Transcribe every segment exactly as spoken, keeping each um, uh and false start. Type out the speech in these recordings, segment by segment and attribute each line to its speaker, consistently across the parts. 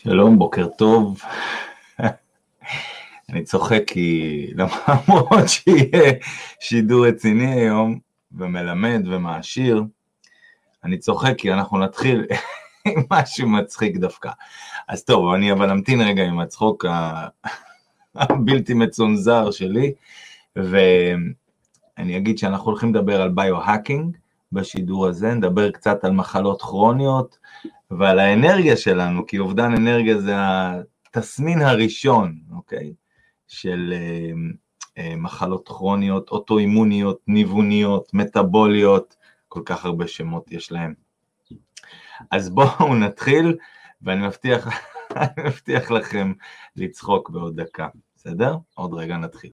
Speaker 1: שלום, בוקר טוב. אני צוחק כי למרות שיהיה שידור רציני היום ומלמד ומעשיר, אני צוחק כי אנחנו נתחיל עם משהו מצחיק דווקא. אז טוב, אני אבל אמתין רגע עם הצחוק הבלתי מצונזר שלי, ואני אגיד שאנחנו הולכים לדבר על ביו-האקינג בשידור הזה, נדבר קצת על מחלות כרוניות, ועל האנרגיה שלנו, כי אובדן אנרגיה זה התסמין הראשון, אוקיי? של אה, אה, מחלות כרוניות, אוטואימוניות, ניווניות, מטאבוליות, כל כך הרבה שמות יש להם. אז בואו נתחיל, ואני מבטיח, אני מבטיח לכם לצחוק בעוד דקה, בסדר? עוד רגע נתחיל.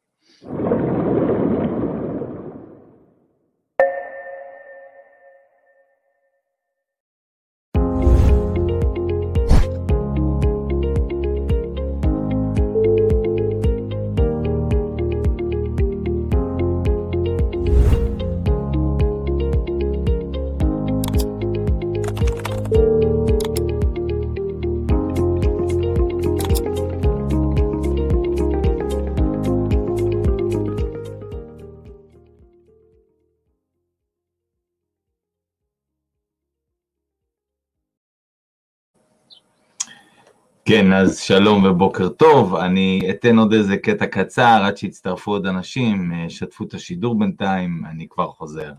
Speaker 1: כן, אז שלום ובוקר טוב, אני אתן עוד איזה קטע קצר עד שיצטרפו עוד אנשים, שתפו את השידור בינתיים, אני כבר חוזר.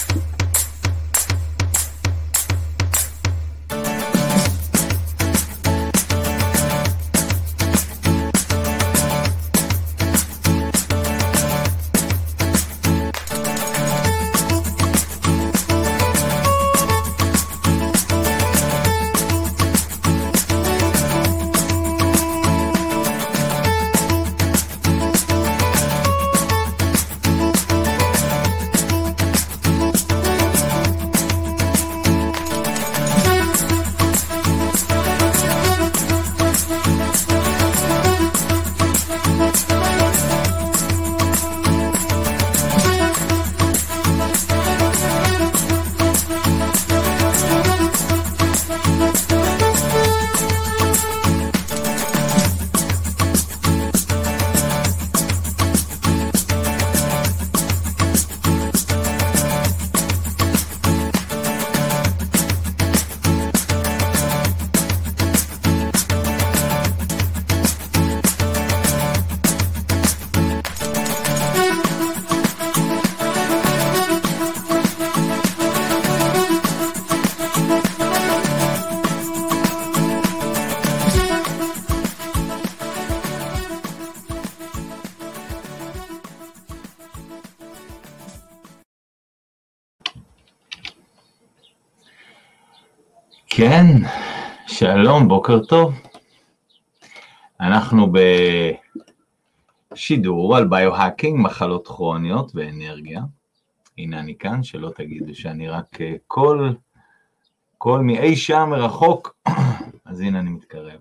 Speaker 1: כן, שלום, בוקר טוב. אנחנו בשידור על ביו-האקינג, מחלות כרוניות ואנרגיה. הנה אני כאן, שלא תגידו שאני רק קול, קול מאי שם מרחוק, אז הנה אני מתקרב.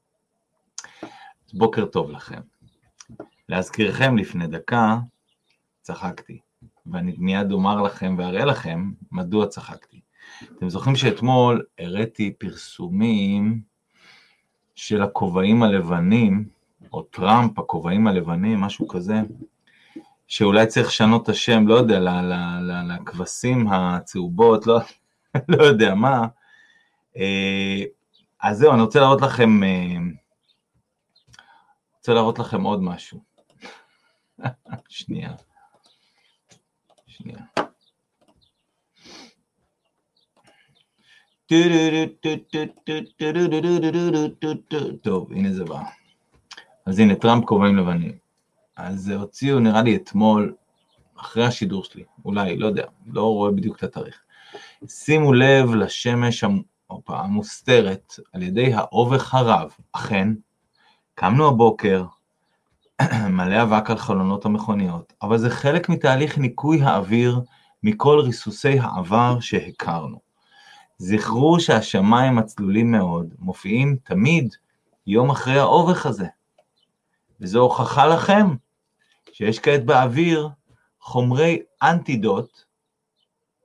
Speaker 1: בוקר טוב לכם. להזכירכם לפני דקה, צחקתי, ואני מיד אומר לכם ואראה לכם מדוע צחקתי. אתם זוכרים שאתמול הראיתי פרסומים של הכובעים הלבנים, או טראמפ, הכובעים הלבנים, משהו כזה, שאולי צריך לשנות את השם, לא יודע, לכבשים הצהובות, לא, לא יודע מה. אז זהו, אני רוצה להראות לכם, רוצה להראות לכם עוד משהו. שנייה. שנייה. טוב, הנה זה בא. אז הנה, טראמפ כובעים לבנים. אז הוציאו, נראה לי אתמול, אחרי השידור שלי, אולי, לא יודע, לא רואה בדיוק את התאריך. שימו לב לשמש המוסתרת על ידי האובך הרב. אכן, קמנו הבוקר, מלא אבק על חלונות המכוניות, אבל זה חלק מתהליך ניקוי האוויר מכל ריסוסי העבר שהכרנו. זכרו שהשמיים הצלולים מאוד מופיעים תמיד יום אחרי האובך הזה. וזו הוכחה לכם שיש כעת באוויר חומרי אנטידוט,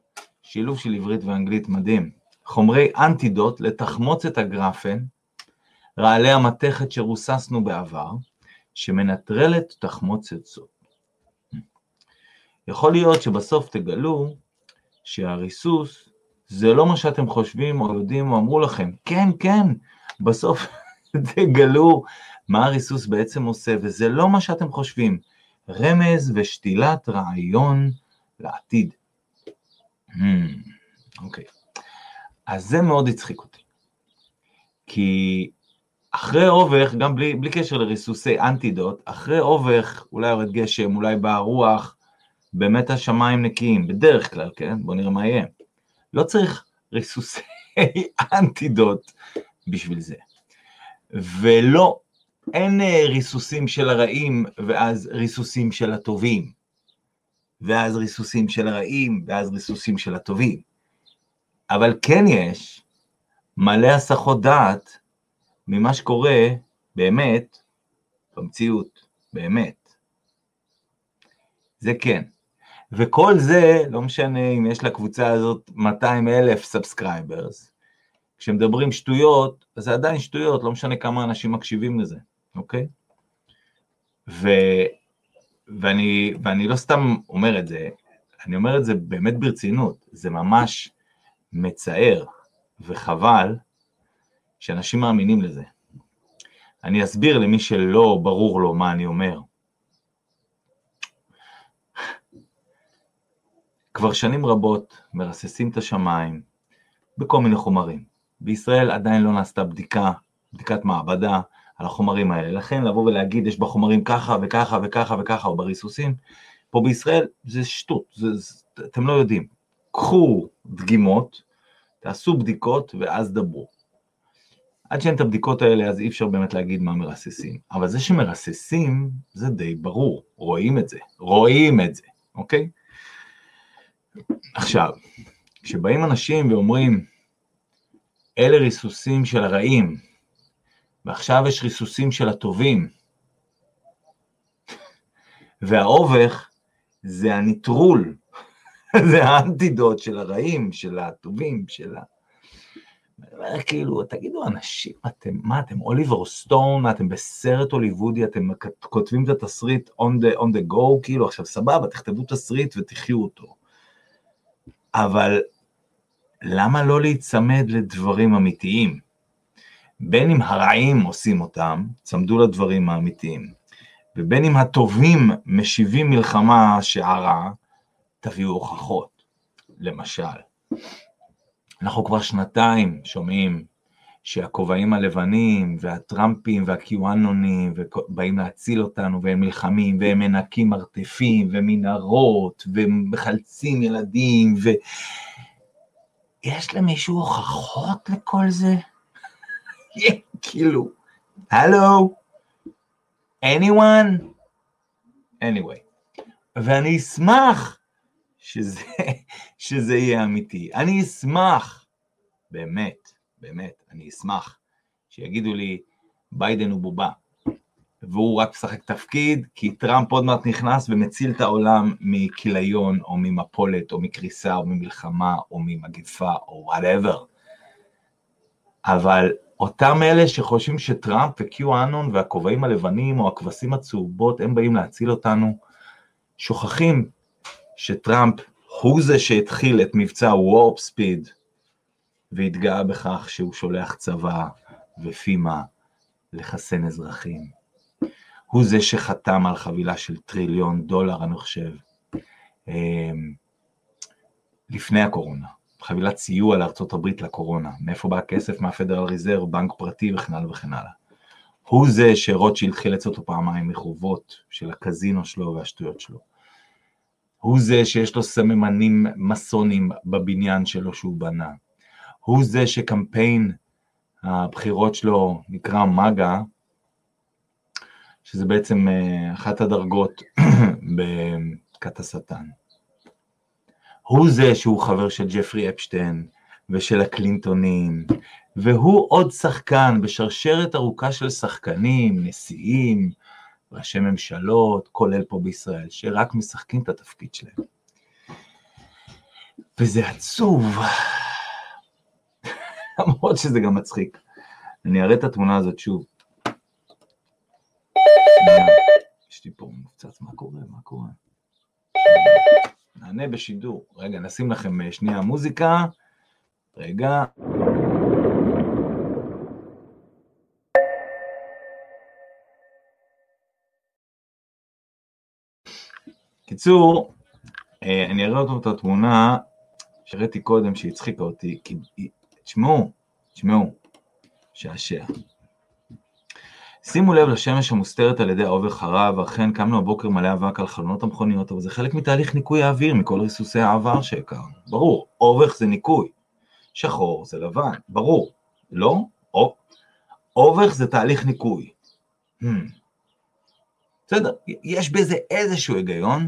Speaker 1: שילוב של עברית ואנגלית מדהים, חומרי אנטידוט לתחמוצת הגרפן, רעלי המתכת שרוססנו בעבר, שמנטרלת תחמוצצות. יכול להיות שבסוף תגלו שהריסוס זה לא מה שאתם חושבים או יודעים או אמרו לכם. כן, כן, בסוף תגלו מה הריסוס בעצם עושה, וזה לא מה שאתם חושבים. רמז ושתילת רעיון לעתיד. אוקיי. אז זה מאוד הצחיק אותי. כי אחרי אובך, גם בלי, בלי קשר לריסוסי אנטידוט, אחרי אובך, אולי יורד גשם, אולי באה רוח, באמת השמיים נקיים, בדרך כלל, כן? בוא נראה מה יהיה. לא צריך ריסוסי אנטידוט בשביל זה. ולא, אין ריסוסים של הרעים, ואז ריסוסים של הטובים. ואז ריסוסים של הרעים, ואז ריסוסים של הטובים. אבל כן יש מלא הסחות דעת ממה שקורה באמת במציאות, באמת. זה כן. וכל זה, לא משנה אם יש לקבוצה הזאת מאתיים אלף סאבסקרייברס, כשמדברים שטויות, אז זה עדיין שטויות, לא משנה כמה אנשים מקשיבים לזה, אוקיי? ו, ואני, ואני לא סתם אומר את זה, אני אומר את זה באמת ברצינות, זה ממש מצער וחבל שאנשים מאמינים לזה. אני אסביר למי שלא ברור לו מה אני אומר. כבר שנים רבות מרססים את השמיים בכל מיני חומרים. בישראל עדיין לא נעשתה בדיקה, בדיקת מעבדה על החומרים האלה. לכן לבוא ולהגיד יש בחומרים ככה וככה וככה וככה או בריסוסים, פה בישראל זה שטות, זה, זה, אתם לא יודעים. קחו דגימות, תעשו בדיקות ואז דברו. עד שאין את הבדיקות האלה אז אי אפשר באמת להגיד מה מרססים. אבל זה שמרססים זה די ברור, רואים את זה, רואים את זה, אוקיי? עכשיו, כשבאים אנשים ואומרים, אלה ריסוסים של הרעים, ועכשיו יש ריסוסים של הטובים, והאובך זה הניטרול, זה האנטידוט של הרעים, של הטובים, של ה... כאילו, תגידו אנשים, אתם, מה אתם, אוליבר סטון, אתם בסרט הוליוודי, אתם כותבים את התסריט on the, on the go, כאילו, עכשיו סבבה, תכתבו תסריט ותחיו אותו. אבל למה לא להצמד לדברים אמיתיים? בין אם הרעים עושים אותם, צמדו לדברים האמיתיים, ובין אם הטובים משיבים מלחמה שערה, תביאו הוכחות. למשל, אנחנו כבר שנתיים שומעים שהכובעים הלבנים והטראמפים והקיואנונים באים להציל אותנו, והם מלחמים והם מנקים מרתפים ומנהרות ומחלצים ילדים, ויש למישהו הוכחות לכל זה? כאילו, הלו? anyone? anyway, ואני אשמח שזה, שזה יהיה אמיתי. אני אשמח, באמת, באמת, אני אשמח שיגידו לי, ביידן הוא בובה, והוא רק משחק תפקיד, כי טראמפ עוד מעט נכנס ומציל את העולם מכיליון, או ממפולת, או מקריסה, או ממלחמה, או ממגפה, או whatever. אבל אותם אלה שחושבים שטראמפ וקיואנון והכובעים הלבנים, או הכבשים הצהובות, הם באים להציל אותנו, שוכחים שטראמפ הוא זה שהתחיל את מבצע וורפ ספיד, והתגאה בכך שהוא שולח צבא ופימה לחסן אזרחים. הוא זה שחתם על חבילה של טריליון דולר, אני חושב, לפני הקורונה. חבילת סיוע לארצות הברית לקורונה. מאיפה בא הכסף? מהפדרל ריזרב, בנק פרטי וכן הלאה וכן הלאה. הוא זה שרוטשילד חילץ אותו פעמיים מחובות של הקזינו שלו והשטויות שלו. הוא זה שיש לו סממנים מסונים בבניין שלו שהוא בנה. הוא זה שקמפיין הבחירות שלו נקרא מגה, שזה בעצם אחת הדרגות בכת השטן. הוא זה שהוא חבר של ג'פרי אפשטיין ושל הקלינטונים, והוא עוד שחקן בשרשרת ארוכה של שחקנים, נשיאים, ראשי ממשלות, כולל פה בישראל, שרק משחקים את התפקיד שלהם. וזה עצוב, למרות שזה גם מצחיק. אני אראה את התמונה הזאת שוב. יש לי פה מופצץ, מה קורה? מה קורה? נענה בשידור. רגע, נשים לכם שנייה מוזיקה. רגע. קיצור, אני אראה אותו את התמונה שראיתי קודם שהצחיקה אותי, כי תשמעו, תשמעו, שעשע. שימו לב לשמש המוסתרת על ידי האובר חרב, ואכן קמנו הבוקר מלא אבק על חלונות המכוניות, אבל זה חלק מתהליך ניקוי האוויר, מכל ריסוסי העבר שהכרנו. ברור, אובך זה ניקוי, שחור זה לבן, ברור, לא? או, אובך זה תהליך ניקוי. Hmm. בסדר, יש בזה איזשהו היגיון,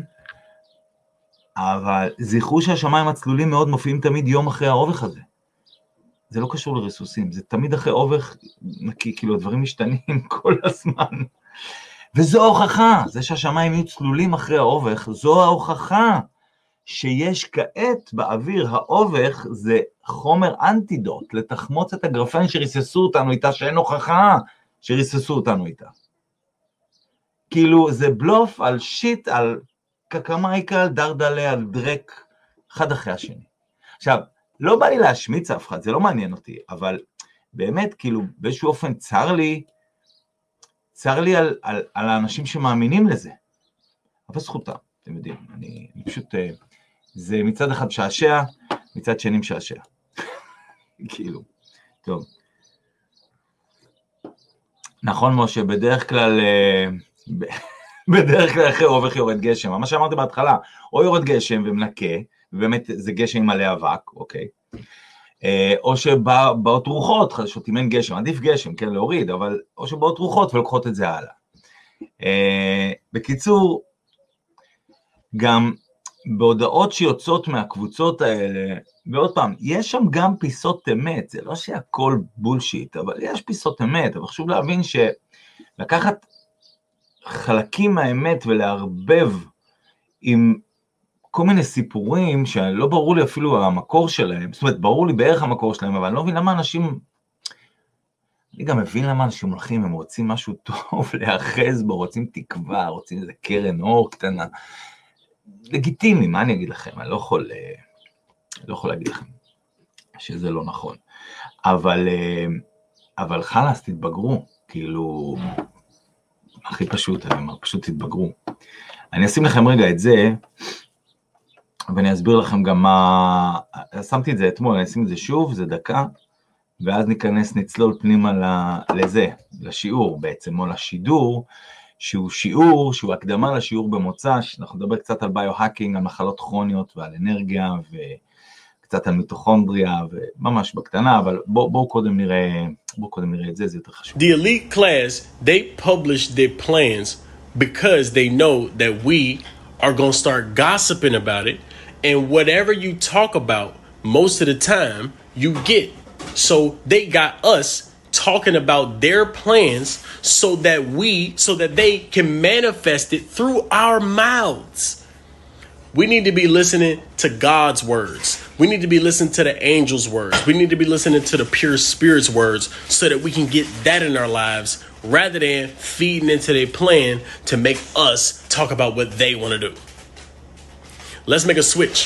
Speaker 1: אבל זכרו שהשמיים הצלולים מאוד מופיעים תמיד יום אחרי האובך הזה. זה לא קשור לריסוסים, זה תמיד אחרי אובך נקי, כאילו הדברים משתנים כל הזמן. וזו ההוכחה, זה שהשמיים יהיו צלולים אחרי האובך, זו ההוכחה שיש כעת באוויר, האובך זה חומר אנטידוט, לתחמוץ את הגרפן שריססו אותנו איתה, שאין הוכחה שריססו אותנו איתה. כאילו זה בלוף על שיט, על קקמייקה, על דרדלה, על דרק, אחד אחרי השני. עכשיו, לא בא לי להשמיץ אף אחד, זה לא מעניין אותי, אבל באמת, כאילו, באיזשהו אופן צר לי, צר לי על, על, על האנשים שמאמינים לזה. אבל זכותם, אתם יודעים, אני, אני פשוט, זה מצד אחד משעשע, מצד שני משעשע. כאילו, טוב. נכון, משה, בדרך כלל, בדרך כלל אחרי אובך יורד גשם, מה שאמרתי בהתחלה, או יורד גשם ומנקה, ובאמת זה גשם מלא אבק, אוקיי? או שבאות רוחות חדשות, אם אין גשם, עדיף גשם, כן, להוריד, אבל או שבאות רוחות ולוקחות את זה הלאה. בקיצור, גם בהודעות שיוצאות מהקבוצות האלה, ועוד פעם, יש שם גם פיסות אמת, זה לא שהכל בולשיט, אבל יש פיסות אמת, אבל חשוב להבין שלקחת חלקים מהאמת ולהרבב עם כל מיני סיפורים שלא ברור לי אפילו המקור שלהם, זאת אומרת, ברור לי בערך המקור שלהם, אבל אני לא מבין למה אנשים, אני גם מבין למה אנשים הולכים, הם רוצים משהו טוב להאחז בו, רוצים תקווה, רוצים איזה קרן אור קטנה, לגיטימי, מה אני אגיד לכם? אני לא יכול, לא יכול להגיד לכם שזה לא נכון, אבל, אבל חלאס, תתבגרו, כאילו, הכי פשוט, פשוט תתבגרו. אני אשים לכם רגע את זה, ואני אסביר לכם גם מה, שמתי את זה אתמול, אני אשים את זה שוב, זה דקה, ואז ניכנס, נצלול פנימה לזה, לשיעור בעצם, או לשידור, שהוא שיעור, שהוא הקדמה לשיעור במוצא, אנחנו נדבר קצת על ביו-האקינג, על מחלות כרוניות ועל אנרגיה, וקצת על מיטוכונדריה, וממש בקטנה, אבל בואו בוא קודם נראה, בואו קודם נראה את זה, זה יותר חשוב.
Speaker 2: The elite class, they publish their plans because they know that we are going to start gossiping about it, and whatever you talk about, most of the time, you get. So they got us talking about their plans so that we, so that they can manifest it through our mouths. We need to be listening to God's words. We need to be listening to the angels' words. We need to be listening to the pure spirit's words so that we can get that in our lives rather than feeding into their plan to make us talk about what they want to do. Let's make a switch.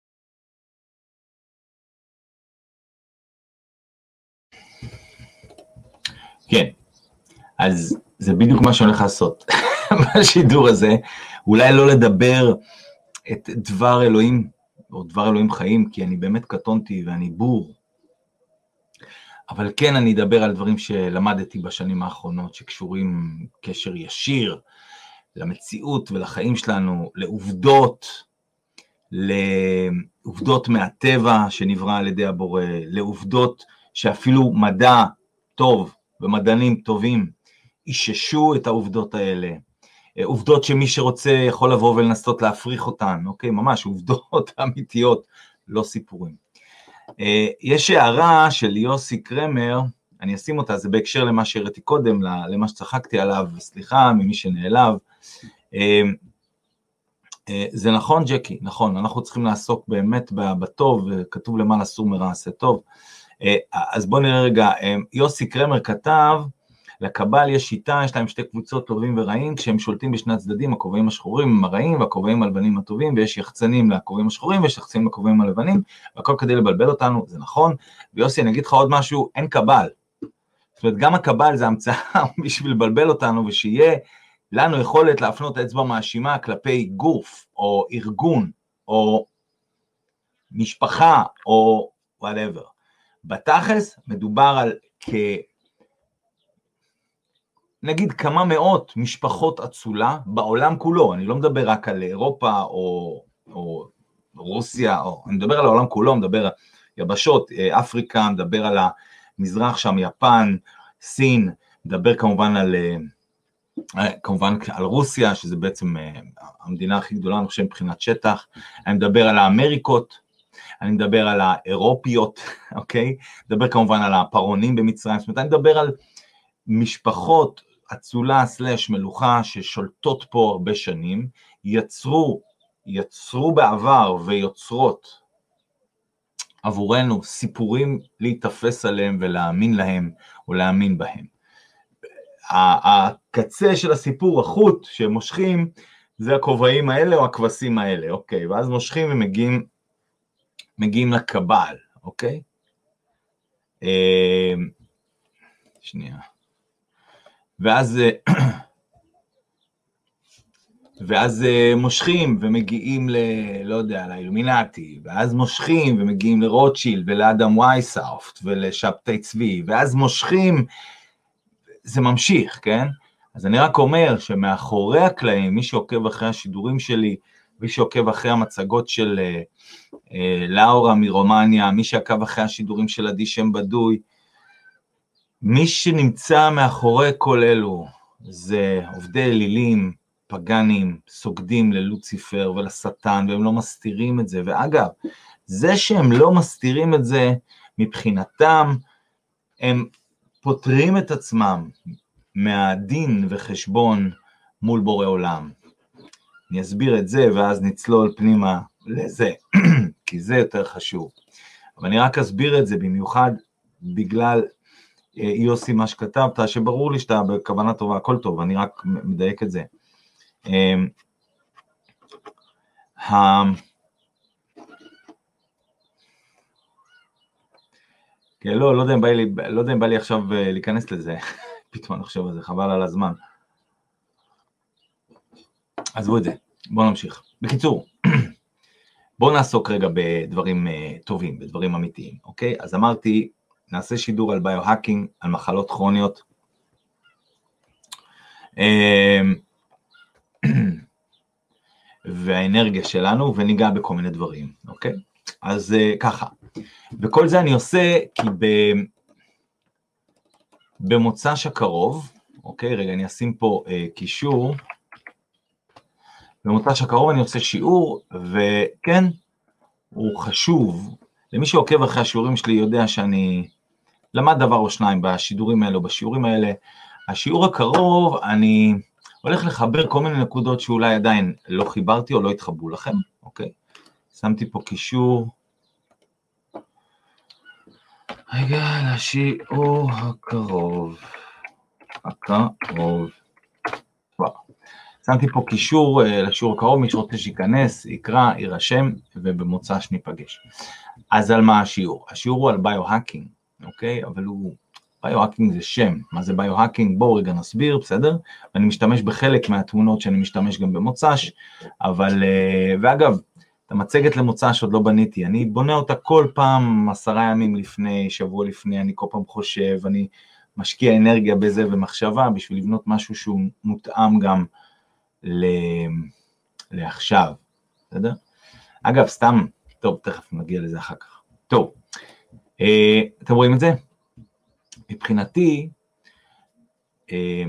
Speaker 1: כן, אז זה בדיוק מה שהולך לעשות בשידור הזה, אולי לא לדבר את דבר אלוהים, או דבר אלוהים חיים, כי אני באמת קטונתי ואני בור, אבל כן אני אדבר על דברים שלמדתי בשנים האחרונות, שקשורים קשר ישיר למציאות ולחיים שלנו, לעובדות, לעובדות מהטבע שנברא על ידי הבורא, לעובדות שאפילו מדע טוב ומדענים טובים איששו את העובדות האלה, עובדות שמי שרוצה יכול לבוא ולנסות להפריך אותן, אוקיי, ממש עובדות אמיתיות, לא סיפורים. יש הערה של יוסי קרמר, אני אשים אותה, זה בהקשר למה שהראיתי קודם, למה שצחקתי עליו, סליחה ממי שנעלב, זה נכון ג'קי, נכון, אנחנו צריכים לעסוק באמת בטוב, כתוב למעלה סור מרע עשה טוב, אז בואו נראה רגע, יוסי קרמר כתב, לקבל יש שיטה, יש להם שתי קבוצות טובים ורעים, כשהם שולטים בשני הצדדים, הכובעים השחורים הם הרעים, והכובעים הלבנים הטובים, ויש יחצנים לכובעים השחורים, ויש יחצנים לכובעים הלבנים, והכל כדי לבלבל אותנו, זה נכון. ויוסי, אני אגיד לך עוד משהו, אין קבל. זאת אומרת, גם הקבל זה המצאה בשביל לבלבל אותנו, ושיהיה לנו יכולת להפנות אצבע מאשימה כלפי גוף, או ארגון, או משפחה, או whatever. בתכלס מדובר על כ... נגיד כמה מאות משפחות אצולה בעולם כולו, אני לא מדבר רק על אירופה או, או רוסיה, או, אני מדבר על העולם כולו, מדבר על יבשות, אפריקה, מדבר על המזרח שם, יפן, סין, מדבר כמובן על, כמובן על רוסיה, שזה בעצם המדינה הכי גדולה, אני חושב מבחינת שטח, אני מדבר על האמריקות, אני מדבר על האירופיות, אוקיי? מדבר כמובן על הפרעונים במצרים, זאת אומרת, אני מדבר על משפחות אצולה סלש מלוכה ששולטות פה הרבה שנים, יצרו, יצרו בעבר ויוצרות עבורנו סיפורים להתאפס עליהם ולהאמין להם או להאמין בהם. הקצה של הסיפור, החוט שמושכים, זה הכובעים האלה או הכבשים האלה, אוקיי? ואז מושכים ומגיעים מגיעים לקבל, אוקיי? שנייה. ואז, ואז מושכים ומגיעים ל, לא יודע, לאילומינטי, ואז מושכים ומגיעים לרוטשילד ולאדם וייסאופט ולשבתאי צבי, ואז מושכים, זה ממשיך, כן? אז אני רק אומר שמאחורי הקלעים, מי שעוקב אחרי השידורים שלי, מי שעוקב אחרי המצגות של אה, לאורה מרומניה, מי שעקב אחרי השידורים של עדי שם בדוי, מי שנמצא מאחורי כל אלו, זה עובדי אלילים, פגנים, סוגדים ללוציפר ולשטן, והם לא מסתירים את זה, ואגב, זה שהם לא מסתירים את זה, מבחינתם, הם פותרים את עצמם מהדין וחשבון מול בורא עולם. אני אסביר את זה, ואז נצלול פנימה לזה, כי זה יותר חשוב. אבל אני רק אסביר את זה במיוחד בגלל יוסי מה שכתבת, שברור לי שאתה בכוונה טובה, הכל טוב, אני רק מדייק את זה. כן, לא, לא יודע אם בא לי, לא יודע אם בא לי עכשיו להיכנס לזה, פתאום אני חושב על זה, חבל על הזמן. עזבו את זה, בואו נמשיך. בקיצור, בואו נעסוק רגע בדברים טובים, בדברים אמיתיים, אוקיי? אז אמרתי, נעשה שידור על ביו-האקינג, על מחלות כרוניות. והאנרגיה שלנו, וניגע בכל מיני דברים, אוקיי? אז ככה, וכל זה אני עושה כי ב... במוצ"ש הקרוב, אוקיי? רגע, אני אשים פה אה, קישור. במוצ"ש הקרוב אני עושה שיעור, וכן, הוא חשוב. למי שעוקב אחרי השיעורים שלי יודע שאני למד דבר או שניים בשידורים האלה או בשיעורים האלה. השיעור הקרוב אני הולך לחבר כל מיני נקודות שאולי עדיין לא חיברתי או לא התחברו לכם, אוקיי? שמתי פה קישור. רגע, לשיעור הקרוב. הקרוב. וואו. שמתי פה קישור לשיעור הקרוב, מי שרוצה שיכנס, יקרא, יירשם, ובמוצ"ש ניפגש. אז על מה השיעור? השיעור הוא על ביו-האקינג, אוקיי? אבל הוא, ביו-האקינג זה שם. מה זה ביו-האקינג? בואו רגע נסביר, בסדר? ואני משתמש בחלק מהתמונות שאני משתמש גם במוצ"ש, אבל, ואגב, את המצגת למוצ"ש עוד לא בניתי, אני בונה אותה כל פעם עשרה ימים לפני, שבוע לפני, אני כל פעם חושב, אני משקיע אנרגיה בזה ומחשבה, בשביל לבנות משהו שהוא מותאם גם ל... לעכשיו, בסדר? אגב, סתם, טוב, תכף נגיע לזה אחר כך. טוב, אה, אתם רואים את זה? מבחינתי, אה,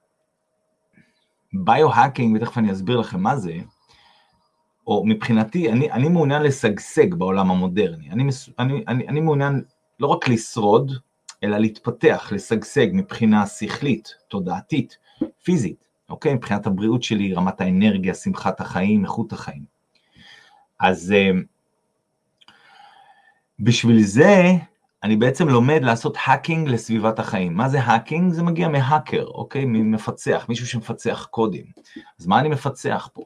Speaker 1: ביו-האקינג, ותכף אני אסביר לכם מה זה, או מבחינתי, אני, אני מעוניין לשגשג בעולם המודרני, אני, אני, אני, אני מעוניין לא רק לשרוד, אלא להתפתח, לשגשג מבחינה שכלית, תודעתית, פיזית, אוקיי? מבחינת הבריאות שלי, רמת האנרגיה, שמחת החיים, איכות החיים. אז בשביל זה, אני בעצם לומד לעשות האקינג לסביבת החיים. מה זה האקינג? זה מגיע מהאקר, אוקיי? ממפצח, מישהו שמפצח קודים. אז מה אני מפצח פה?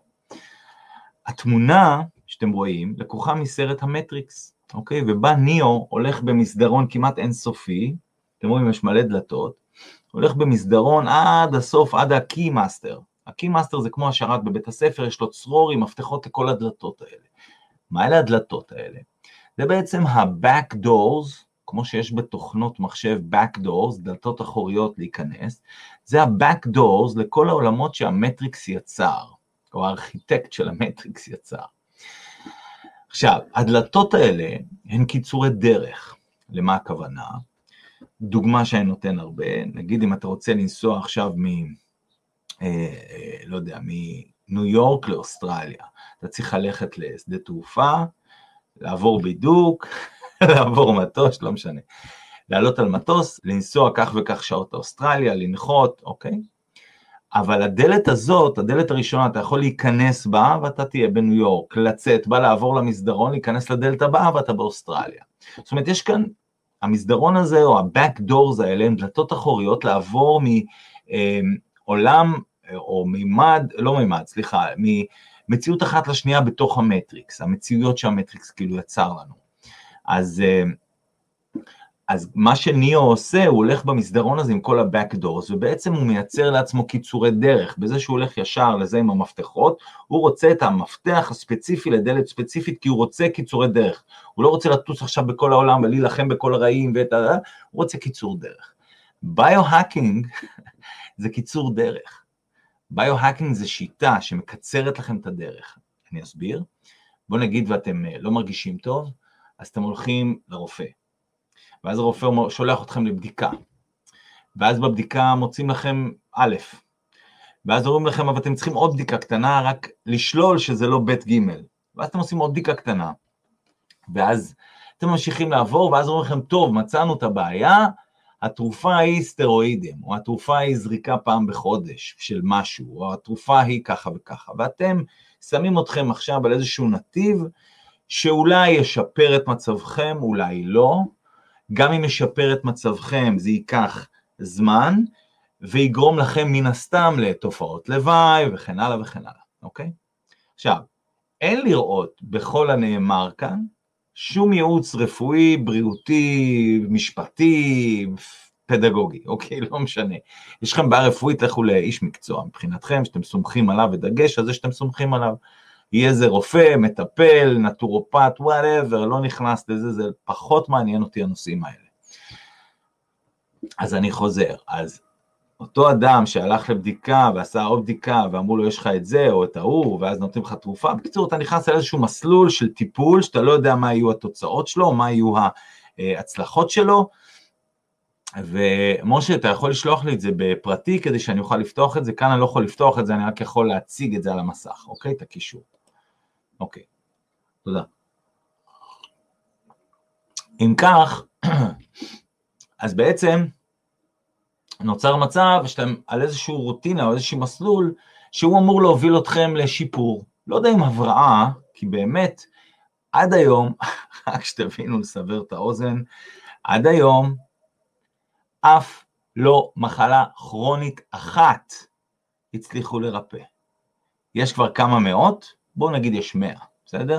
Speaker 1: התמונה שאתם רואים לקוחה מסרט המטריקס, אוקיי? ובה ניאו הולך במסדרון כמעט אינסופי, אתם רואים יש מלא דלתות, הולך במסדרון עד הסוף, עד הקי מאסטר. הקי מאסטר זה כמו השרת בבית הספר, יש לו צרור עם מפתחות לכל הדלתות האלה. מה אלה הדלתות האלה? זה בעצם ה-back doors, כמו שיש בתוכנות מחשב back doors, דלתות אחוריות להיכנס, זה ה-back doors לכל העולמות שהמטריקס יצר, או הארכיטקט של המטריקס יצר. עכשיו, הדלתות האלה הן קיצורי דרך. למה הכוונה? דוגמה שאני נותן הרבה, נגיד אם אתה רוצה לנסוע עכשיו מ... אה, אה, לא יודע, מניו יורק לאוסטרליה, אתה צריך ללכת לשדה תעופה, לעבור בידוק, לעבור מטוס, לא משנה. לעלות על מטוס, לנסוע כך וכך שעות לאוסטרליה, לנחות, אוקיי? אבל הדלת הזאת, הדלת הראשונה, אתה יכול להיכנס בה, ואתה תהיה בניו יורק, לצאת בה, לעבור למסדרון, להיכנס לדלת הבאה, ואתה באוסטרליה. זאת אומרת, יש כאן, המסדרון הזה, או ה-back doors האלה, הם דלתות אחוריות, לעבור מעולם, או מימד, לא מימד, סליחה, ממציאות אחת לשנייה בתוך המטריקס, המציאויות שהמטריקס כאילו יצר לנו. אז... אז מה שניאו עושה, הוא הולך במסדרון הזה עם כל ה-back doors, ובעצם הוא מייצר לעצמו קיצורי דרך, בזה שהוא הולך ישר לזה עם המפתחות, הוא רוצה את המפתח הספציפי לדלת ספציפית, כי הוא רוצה קיצורי דרך, הוא לא רוצה לטוס עכשיו בכל העולם, ולהילחם בכל הרעים, ואת ה... הוא רוצה קיצור דרך. ביו-האקינג זה קיצור דרך. ביו-האקינג זה שיטה שמקצרת לכם את הדרך. אני אסביר. בוא נגיד ואתם לא מרגישים טוב, אז אתם הולכים לרופא. ואז הרופא שולח אתכם לבדיקה, ואז בבדיקה מוצאים לכם א', ואז אומרים לכם, אבל אתם צריכים עוד בדיקה קטנה, רק לשלול שזה לא בית ג', ואז אתם עושים עוד בדיקה קטנה, ואז אתם ממשיכים לעבור, ואז אומרים לכם, טוב, מצאנו את הבעיה, התרופה היא סטרואידים, או התרופה היא זריקה פעם בחודש של משהו, או התרופה היא ככה וככה, ואתם שמים אתכם עכשיו על איזשהו נתיב, שאולי ישפר את מצבכם, אולי לא, גם אם ישפר את מצבכם, זה ייקח זמן, ויגרום לכם מן הסתם לתופעות לוואי, וכן הלאה וכן הלאה, אוקיי? עכשיו, אין לראות בכל הנאמר כאן, שום ייעוץ רפואי, בריאותי, משפטי, פדגוגי, אוקיי? לא משנה. יש לכם בעיה רפואית, לכו לאיש מקצוע, מבחינתכם, שאתם סומכים עליו, ודגש על זה שאתם סומכים עליו, יהיה איזה רופא, מטפל, נטורופט, whatever, לא נכנס לזה, זה פחות מעניין אותי הנושאים האלה. אז אני חוזר, אז אותו אדם שהלך לבדיקה, ועשה עוד בדיקה, ואמרו לו יש לך את זה, או את ההוא, ואז נותנים לך תרופה, בקיצור אתה נכנס על איזשהו מסלול של טיפול, שאתה לא יודע מה יהיו התוצאות שלו, מה יהיו ההצלחות שלו, ומשה, אתה יכול לשלוח לי את זה בפרטי, כדי שאני אוכל לפתוח את זה, כאן אני לא יכול לפתוח את זה, אני רק יכול להציג את זה על המסך, אוקיי? את הקישור. אוקיי, תודה. אם כך, אז בעצם נוצר מצב שאתם על איזשהו רוטינה או איזשהו מסלול, שהוא אמור להוביל אתכם לשיפור. לא יודע אם הבראה, כי באמת, עד היום, רק שתבינו לסבר את האוזן, עד היום, אף לא מחלה כרונית אחת הצליחו לרפא. יש כבר כמה מאות, בואו נגיד יש מאה, בסדר?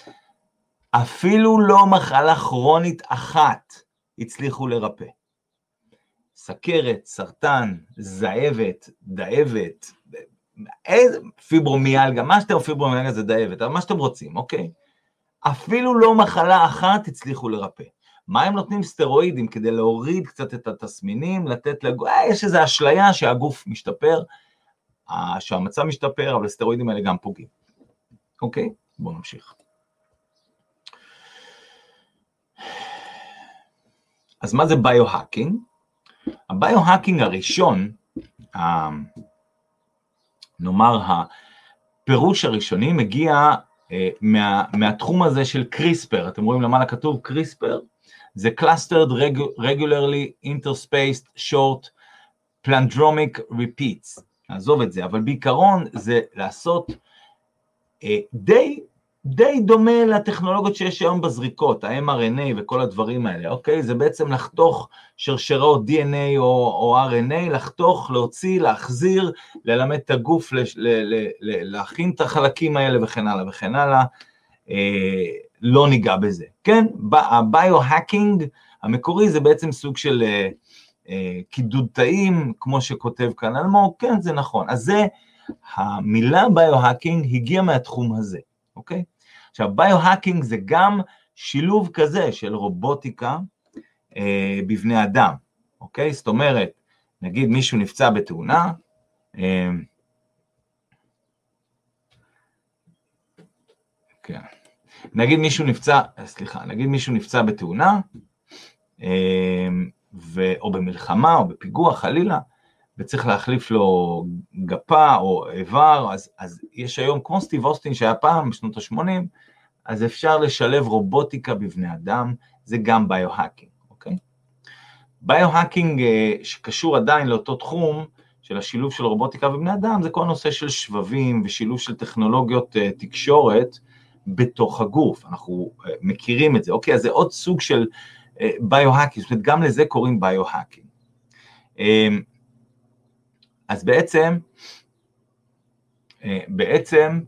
Speaker 1: אפילו לא מחלה כרונית אחת הצליחו לרפא. סכרת, סרטן, זאבת, דאבת, פיברומיאלגיה, מה שאתם פיברומיאלגיה זה דאבת, אבל מה שאתם רוצים, אוקיי? אפילו לא מחלה אחת הצליחו לרפא. מה הם נותנים סטרואידים כדי להוריד קצת את התסמינים, לתת לגוף, אה, יש איזו אשליה שהגוף משתפר, שהמצב משתפר, אבל הסטרואידים האלה גם פוגעים. אוקיי? בואו נמשיך. אז מה זה ביו-האקינג? הביו-האקינג הראשון, נאמר הפירוש הראשוני, מגיע מה, מהתחום הזה של קריספר. אתם רואים למעלה כתוב קריספר, זה Clustered Regularly Interspaced Short Palindromic Repeats. נעזוב את זה, אבל בעיקרון זה לעשות אה, די די דומה לטכנולוגיות שיש היום בזריקות, ה-אם אר אן איי וכל הדברים האלה, אוקיי? זה בעצם לחתוך שרשרות די אן איי או, או אר אן איי, לחתוך, להוציא, להחזיר, ללמד את הגוף, ל, ל, ל, ל, להכין את החלקים האלה וכן הלאה וכן הלאה, אה, לא ניגע בזה, כן? הביו-האקינג המקורי זה בעצם סוג של אה, אה, קידוד תאים, כמו שכותב כאן אלמוג, כן, זה נכון. אז זה, המילה ביו-האקינג הגיעה מהתחום הזה. אוקיי? עכשיו, ביו-האקינג זה גם שילוב כזה של רובוטיקה אה, בבני אדם, אוקיי? זאת אומרת, נגיד מישהו נפצע בתאונה, אה, כן, נגיד מישהו נפצע, סליחה, נגיד מישהו נפצע בתאונה, אה, ו, או במלחמה, או בפיגוע חלילה, וצריך להחליף לו גפה או איבר, אז, אז יש היום, כמו סטיב אוסטין שהיה פעם בשנות ה-שמונים, אז אפשר לשלב רובוטיקה בבני אדם, זה גם ביו-האקינג, אוקיי? ביו-האקינג שקשור עדיין לאותו תחום, של השילוב של רובוטיקה בבני אדם, זה כל נושא של שבבים ושילוב של טכנולוגיות תקשורת בתוך הגוף, אנחנו מכירים את זה, אוקיי? אז זה עוד סוג של ביו-האקינג, זאת אומרת, גם לזה קוראים ביו-האקינג. אז בעצם, בעצם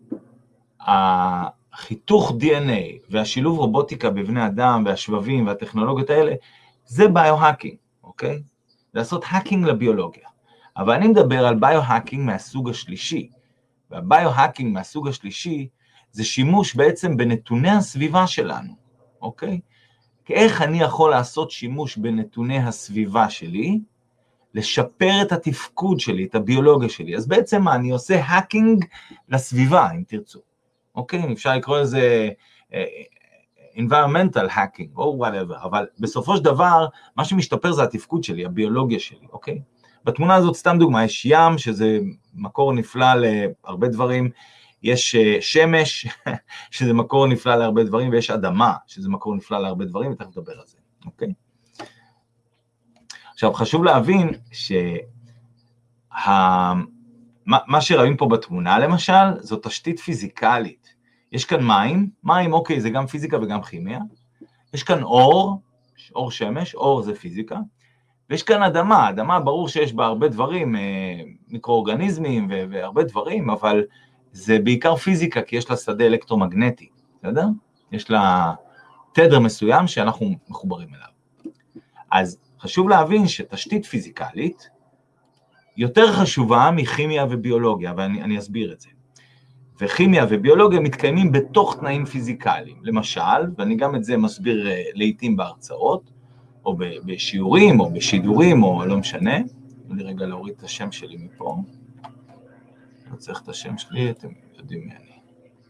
Speaker 1: החיתוך די אן איי והשילוב רובוטיקה בבני אדם והשבבים והטכנולוגיות האלה, זה ביו-האקינג, אוקיי? לעשות האקינג לביולוגיה. אבל אני מדבר על ביו-האקינג מהסוג השלישי, והביו-האקינג מהסוג השלישי זה שימוש בעצם בנתוני הסביבה שלנו, אוקיי? איך אני יכול לעשות שימוש בנתוני הסביבה שלי, לשפר את התפקוד שלי, את הביולוגיה שלי. אז בעצם אני עושה האקינג לסביבה, אם תרצו. אוקיי? אפשר לקרוא לזה environmental hacking, או whatever, אבל בסופו של דבר, מה שמשתפר זה התפקוד שלי, הביולוגיה שלי, אוקיי? בתמונה הזאת, סתם דוגמה, יש ים, שזה מקור נפלא להרבה דברים, יש שמש, שזה מקור נפלא להרבה דברים, ויש אדמה, שזה מקור נפלא להרבה דברים, ותכף נדבר על זה, אוקיי? עכשיו, חשוב להבין שמה שראים פה בתמונה, למשל, זו תשתית פיזיקלית. יש כאן מים, מים, אוקיי, זה גם פיזיקה וגם כימיה. יש כאן אור, אור שמש, אור זה פיזיקה. ויש כאן אדמה, אדמה ברור שיש בה הרבה דברים, מיקרואורגניזמים והרבה דברים, אבל זה בעיקר פיזיקה, כי יש לה שדה אלקטרומגנטי, בסדר? יש לה תדר מסוים שאנחנו מחוברים אליו. אז חשוב להבין שתשתית פיזיקלית יותר חשובה מכימיה וביולוגיה, ואני אני אסביר את זה. וכימיה וביולוגיה מתקיימים בתוך תנאים פיזיקליים. למשל, ואני גם את זה מסביר לעתים בהרצאות, או בשיעורים, או בשידורים, או לא משנה. אני רגע להוריד את השם שלי מפה. לא צריך את השם שלי, אתם יודעים מי אני.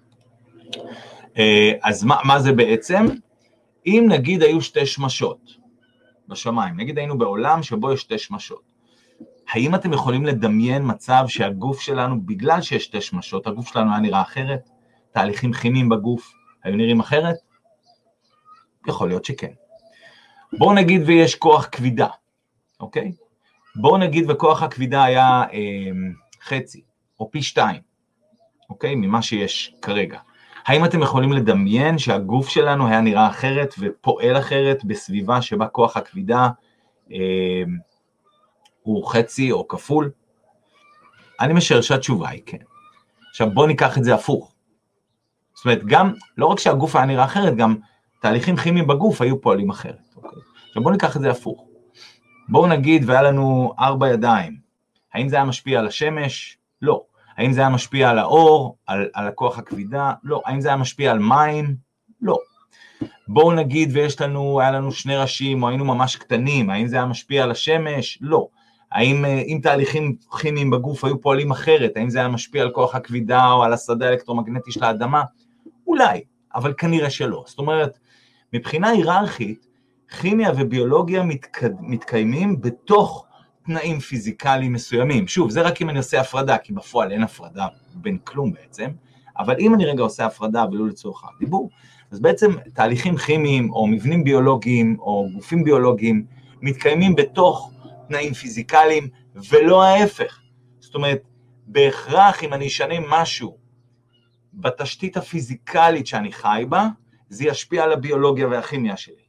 Speaker 1: אז מה, מה זה בעצם? אם נגיד היו שתי שמשות בשמיים, נגיד היינו בעולם שבו יש שתי שמשות, האם אתם יכולים לדמיין מצב שהגוף שלנו, בגלל שיש שתי שמשות, הגוף שלנו היה נראה אחרת? תהליכים כימיים בגוף היו נראים אחרת? יכול להיות שכן. בואו נגיד ויש כוח כבידה, אוקיי? בואו נגיד וכוח הכבידה היה אה, חצי, או פי שתיים, אוקיי? ממה שיש כרגע. האם אתם יכולים לדמיין שהגוף שלנו היה נראה אחרת ופועל אחרת בסביבה שבה כוח הכבידה אה, הוא חצי או כפול? אני משער שהתשובה היא כן. עכשיו בואו ניקח את זה הפוך. זאת אומרת, גם, לא רק שהגוף היה נראה אחרת, גם תהליכים כימיים בגוף היו פועלים אחרת. אוקיי? עכשיו בואו ניקח את זה הפוך. בואו נגיד והיה לנו ארבע ידיים. האם זה היה משפיע על השמש? לא. האם זה היה משפיע על האור, על, על הכוח הכבידה? לא. האם זה היה משפיע על מים? לא. בואו נגיד ויש לנו, היה לנו שני ראשים, או היינו ממש קטנים, האם זה היה משפיע על השמש? לא. האם אם תהליכים כימיים בגוף היו פועלים אחרת, האם זה היה משפיע על כוח הכבידה, או על השדה האלקטרומגנטי של האדמה? אולי, אבל כנראה שלא. זאת אומרת, מבחינה היררכית, כימיה וביולוגיה מתק... מתקיימים בתוך תנאים פיזיקליים מסוימים. שוב, זה רק אם אני עושה הפרדה, כי בפועל אין הפרדה בין כלום בעצם, אבל אם אני רגע עושה הפרדה ולא לצורך הדיבור, אז בעצם תהליכים כימיים או מבנים ביולוגיים או גופים ביולוגיים מתקיימים בתוך תנאים פיזיקליים ולא ההפך. זאת אומרת, בהכרח אם אני אשנה משהו בתשתית הפיזיקלית שאני חי בה, זה ישפיע על הביולוגיה והכימיה שלי.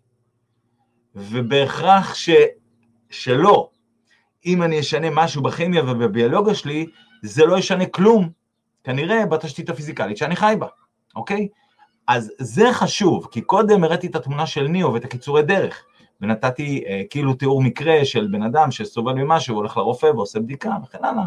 Speaker 1: ובהכרח ש... שלא, אם אני אשנה משהו בכימיה ובביולוגיה שלי, זה לא ישנה כלום, כנראה בתשתית הפיזיקלית שאני חי בה, אוקיי? אז זה חשוב, כי קודם הראיתי את התמונה של ניאו ואת הקיצורי דרך, ונתתי אה, כאילו תיאור מקרה של בן אדם שסובל ממשהו, הולך לרופא ועושה בדיקה וכן הלאה.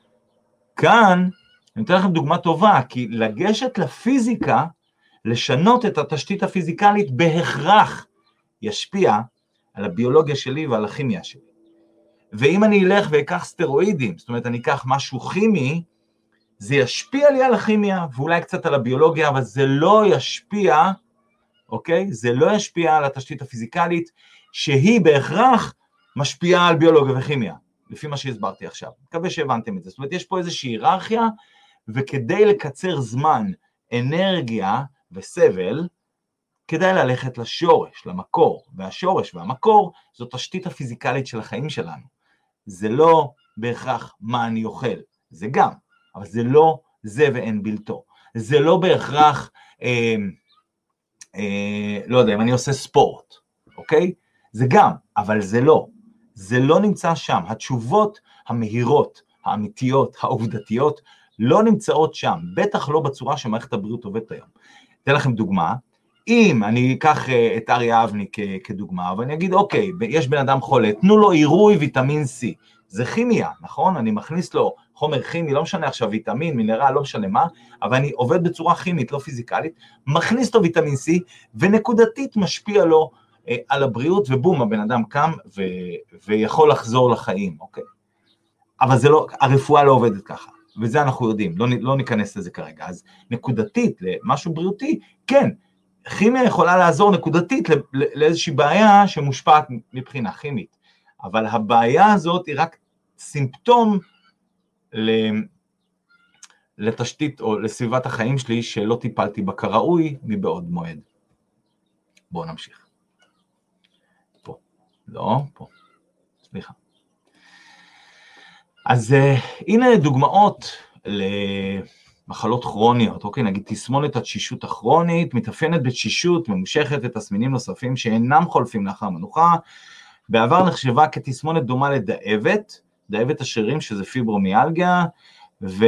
Speaker 1: כאן, אני אתן לכם דוגמה טובה, כי לגשת לפיזיקה, לשנות את התשתית הפיזיקלית בהכרח ישפיע על הביולוגיה שלי ועל הכימיה שלי. ואם אני אלך ואקח סטרואידים, זאת אומרת אני אקח משהו כימי, זה ישפיע לי על הכימיה ואולי קצת על הביולוגיה, אבל זה לא ישפיע, אוקיי? זה לא ישפיע על התשתית הפיזיקלית, שהיא בהכרח משפיעה על ביולוגיה וכימיה, לפי מה שהסברתי עכשיו. מקווה שהבנתם את זה. זאת אומרת, יש פה איזושהי היררכיה, וכדי לקצר זמן, אנרגיה וסבל, כדאי ללכת לשורש, למקור, והשורש והמקור זו תשתית הפיזיקלית של החיים שלנו. זה לא בהכרח מה אני אוכל, זה גם, אבל זה לא זה ואין בלתו. זה לא בהכרח, אה, אה, לא יודע, אם אני עושה ספורט, אוקיי? זה גם, אבל זה לא. זה לא נמצא שם. התשובות המהירות, האמיתיות, העובדתיות, לא נמצאות שם, בטח לא בצורה שמערכת הבריאות עובדת היום. אתן לכם דוגמה, אם אני אקח את אריה אבני כדוגמה, ואני אגיד, אוקיי, יש בן אדם חולה, תנו לו עירוי ויטמין C, זה כימיה, נכון? אני מכניס לו חומר כימי, לא משנה עכשיו ויטמין, מינרל, לא משנה מה, אבל אני עובד בצורה כימית, לא פיזיקלית, מכניס לו ויטמין C, ונקודתית משפיע לו אה, על הבריאות, ובום, הבן אדם קם ו- ויכול לחזור לחיים, אוקיי? אבל זה לא, הרפואה לא עובדת ככה. וזה אנחנו יודעים, לא, לא ניכנס לזה כרגע. אז נקודתית, למשהו בריאותי, כן, כימיה יכולה לעזור נקודתית לאיזושהי בעיה שמושפעת מבחינה כימית, אבל הבעיה הזאת היא רק סימפטום לתשתית או לסביבת החיים שלי שלא טיפלתי בה כראוי מבעוד מועד. בואו נמשיך. פה, לא, פה, סליחה. אז uh, הנה דוגמאות למחלות כרוניות, אוקיי, נגיד תסמונת התשישות הכרונית, מתאפיינת בתשישות ממושכת ותסמינים נוספים שאינם חולפים לאחר מנוחה, בעבר נחשבה כתסמונת דומה לדאבת, דאבת השרירים שזה פיברומיאלגיה, ו...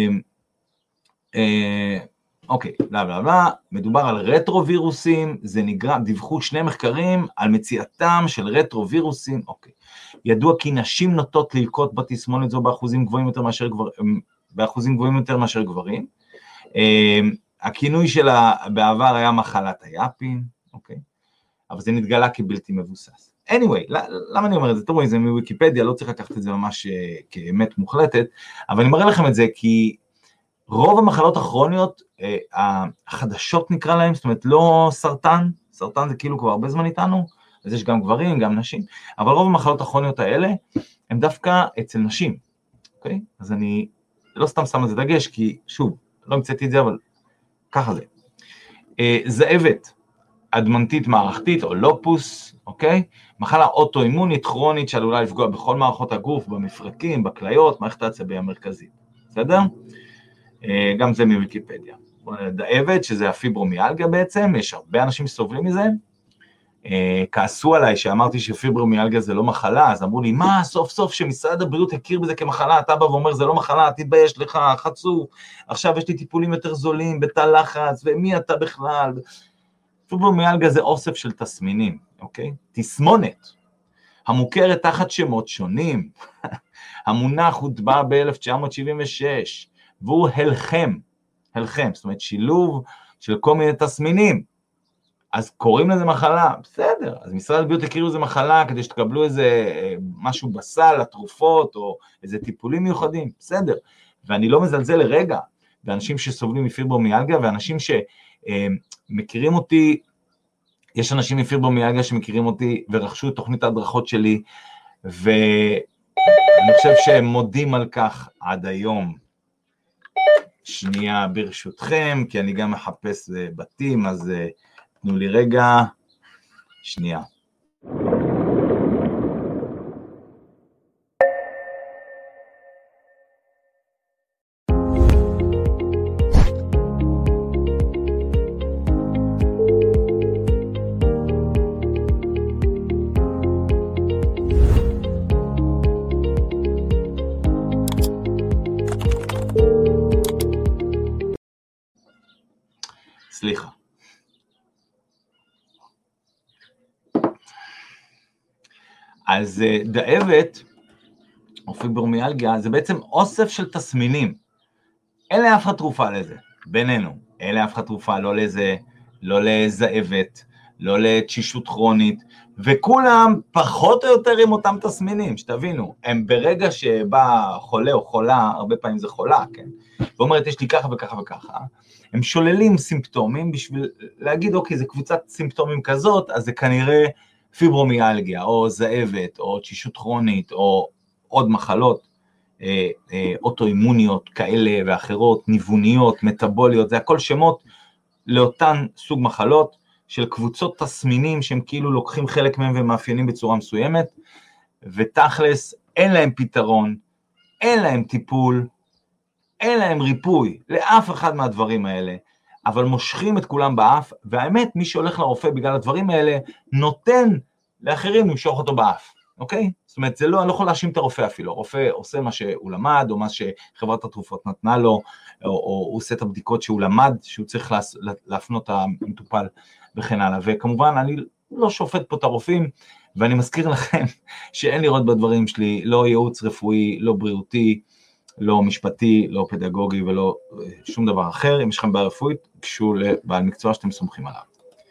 Speaker 1: אה, אוקיי, לא, לא, לא, מדובר על רטרו-וירוסים, זה נגרם, דיווחו שני מחקרים על מציאתם של רטרו-וירוסים, אוקיי. ידוע כי נשים נוטות ללקות בתסמונת זו באחוזים גבוהים יותר מאשר גברים, באחוזים גבוהים יותר מאשר גברים. הכינוי שלה בעבר היה מחלת היאפים, אוקיי? אבל זה נתגלה כבלתי מבוסס. anyway, למה אני אומר את זה? תראו, זה מוויקיפדיה, לא צריך לקחת את זה ממש כאמת מוחלטת, אבל אני מראה לכם את זה כי רוב המחלות הכרוניות, החדשות נקרא להם, זאת אומרת לא סרטן, סרטן זה כאילו כבר הרבה זמן איתנו, אז יש גם גברים, גם נשים, אבל רוב המחלות הכרוניות האלה, הם דווקא אצל נשים, אוקיי? אז אני לא סתם שם על זה דגש, כי שוב, לא המצאתי את זה, אבל ככה זה. זאבת, אדמנטית מערכתית, או לופוס, אוקיי? מחלה אוטואימונית, כרונית, שעלולה לפגוע בכל מערכות הגוף, במפרקים, בכליות, מערכת העצבים המרכזית, בסדר? גם זה מוויקיפדיה. דאבת, שזה הפיברומיאלגיה בעצם, יש הרבה אנשים סובלים מזה, כעסו עליי שאמרתי שפיברומיאלגיה זה לא מחלה, אז אמרו לי, מה, סוף סוף שמשרד הבריאות הכיר בזה כמחלה, אתה בא ואומר, זה לא מחלה, תתבייש לך, חצוף, עכשיו יש לי טיפולים יותר זולים, בתא לחץ, ומי אתה בכלל? פיברומיאלגיה זה אוסף של תסמינים, אוקיי? תסמונת, המוכרת תחת שמות שונים, המונח הוטבע ב-אלף תשע מאות שבעים ושש, והוא הלחם, הלחם, זאת אומרת שילוב של כל מיני תסמינים, אז קוראים לזה מחלה, בסדר, אז משרד הבריאות הכירו לזה מחלה, כדי שתקבלו איזה משהו בסל, התרופות, או איזה טיפולים מיוחדים, בסדר, ואני לא מזלזל לרגע, באנשים שסובלים מפיברומיאלגיה, ואנשים שמכירים אותי, יש אנשים מפיברומיאלגיה שמכירים אותי, ורכשו את תוכנית ההדרכות שלי, ואני חושב שהם מודים על כך עד היום. שנייה ברשותכם, כי אני גם מחפש בתים, אז תנו לי רגע, שנייה. אז דאבת, או פיברומיאלגיה, זה בעצם אוסף של תסמינים. אין לאף אחד תרופה לזה, בינינו. אין לאף אחד תרופה, לא לזה, לא לזאבת, לא לתשישות כרונית, וכולם פחות או יותר עם אותם תסמינים, שתבינו, הם ברגע שבא חולה או חולה, הרבה פעמים זה חולה, כן? ואומרת, יש לי ככה וככה וככה, הם שוללים סימפטומים בשביל להגיד, אוקיי, זה קבוצת סימפטומים כזאת, אז זה כנראה פיברומיאלגיה, או זאבת, או תשישות כרונית, או עוד מחלות, אה, אה, אוטואימוניות כאלה ואחרות, ניווניות, מטאבוליות, זה הכל שמות לאותן סוג מחלות, של קבוצות תסמינים שהם כאילו לוקחים חלק מהם ומאפיינים בצורה מסוימת, ותכלס אין להם פתרון, אין להם טיפול, אין להם ריפוי לאף אחד מהדברים האלה, אבל מושכים את כולם באף, והאמת מי שהולך לרופא בגלל הדברים האלה, נותן לאחרים למשוך אותו באף, אוקיי? זאת אומרת, זה לא, אני לא יכול להאשים את הרופא אפילו, הרופא עושה מה שהוא למד, או מה שחברת התרופות נתנה לו, או, או הוא עושה את הבדיקות שהוא למד, שהוא צריך להפנות המטופל, וכן הלאה, וכמובן אני לא שופט פה את הרופאים, ואני מזכיר לכם שאין לראות בדברים שלי לא ייעוץ רפואי, לא בריאותי, לא משפטי, לא פדגוגי ולא שום דבר אחר, אם יש לכם בעיה רפואית, קשו לבעל מקצוע שאתם סומכים עליו.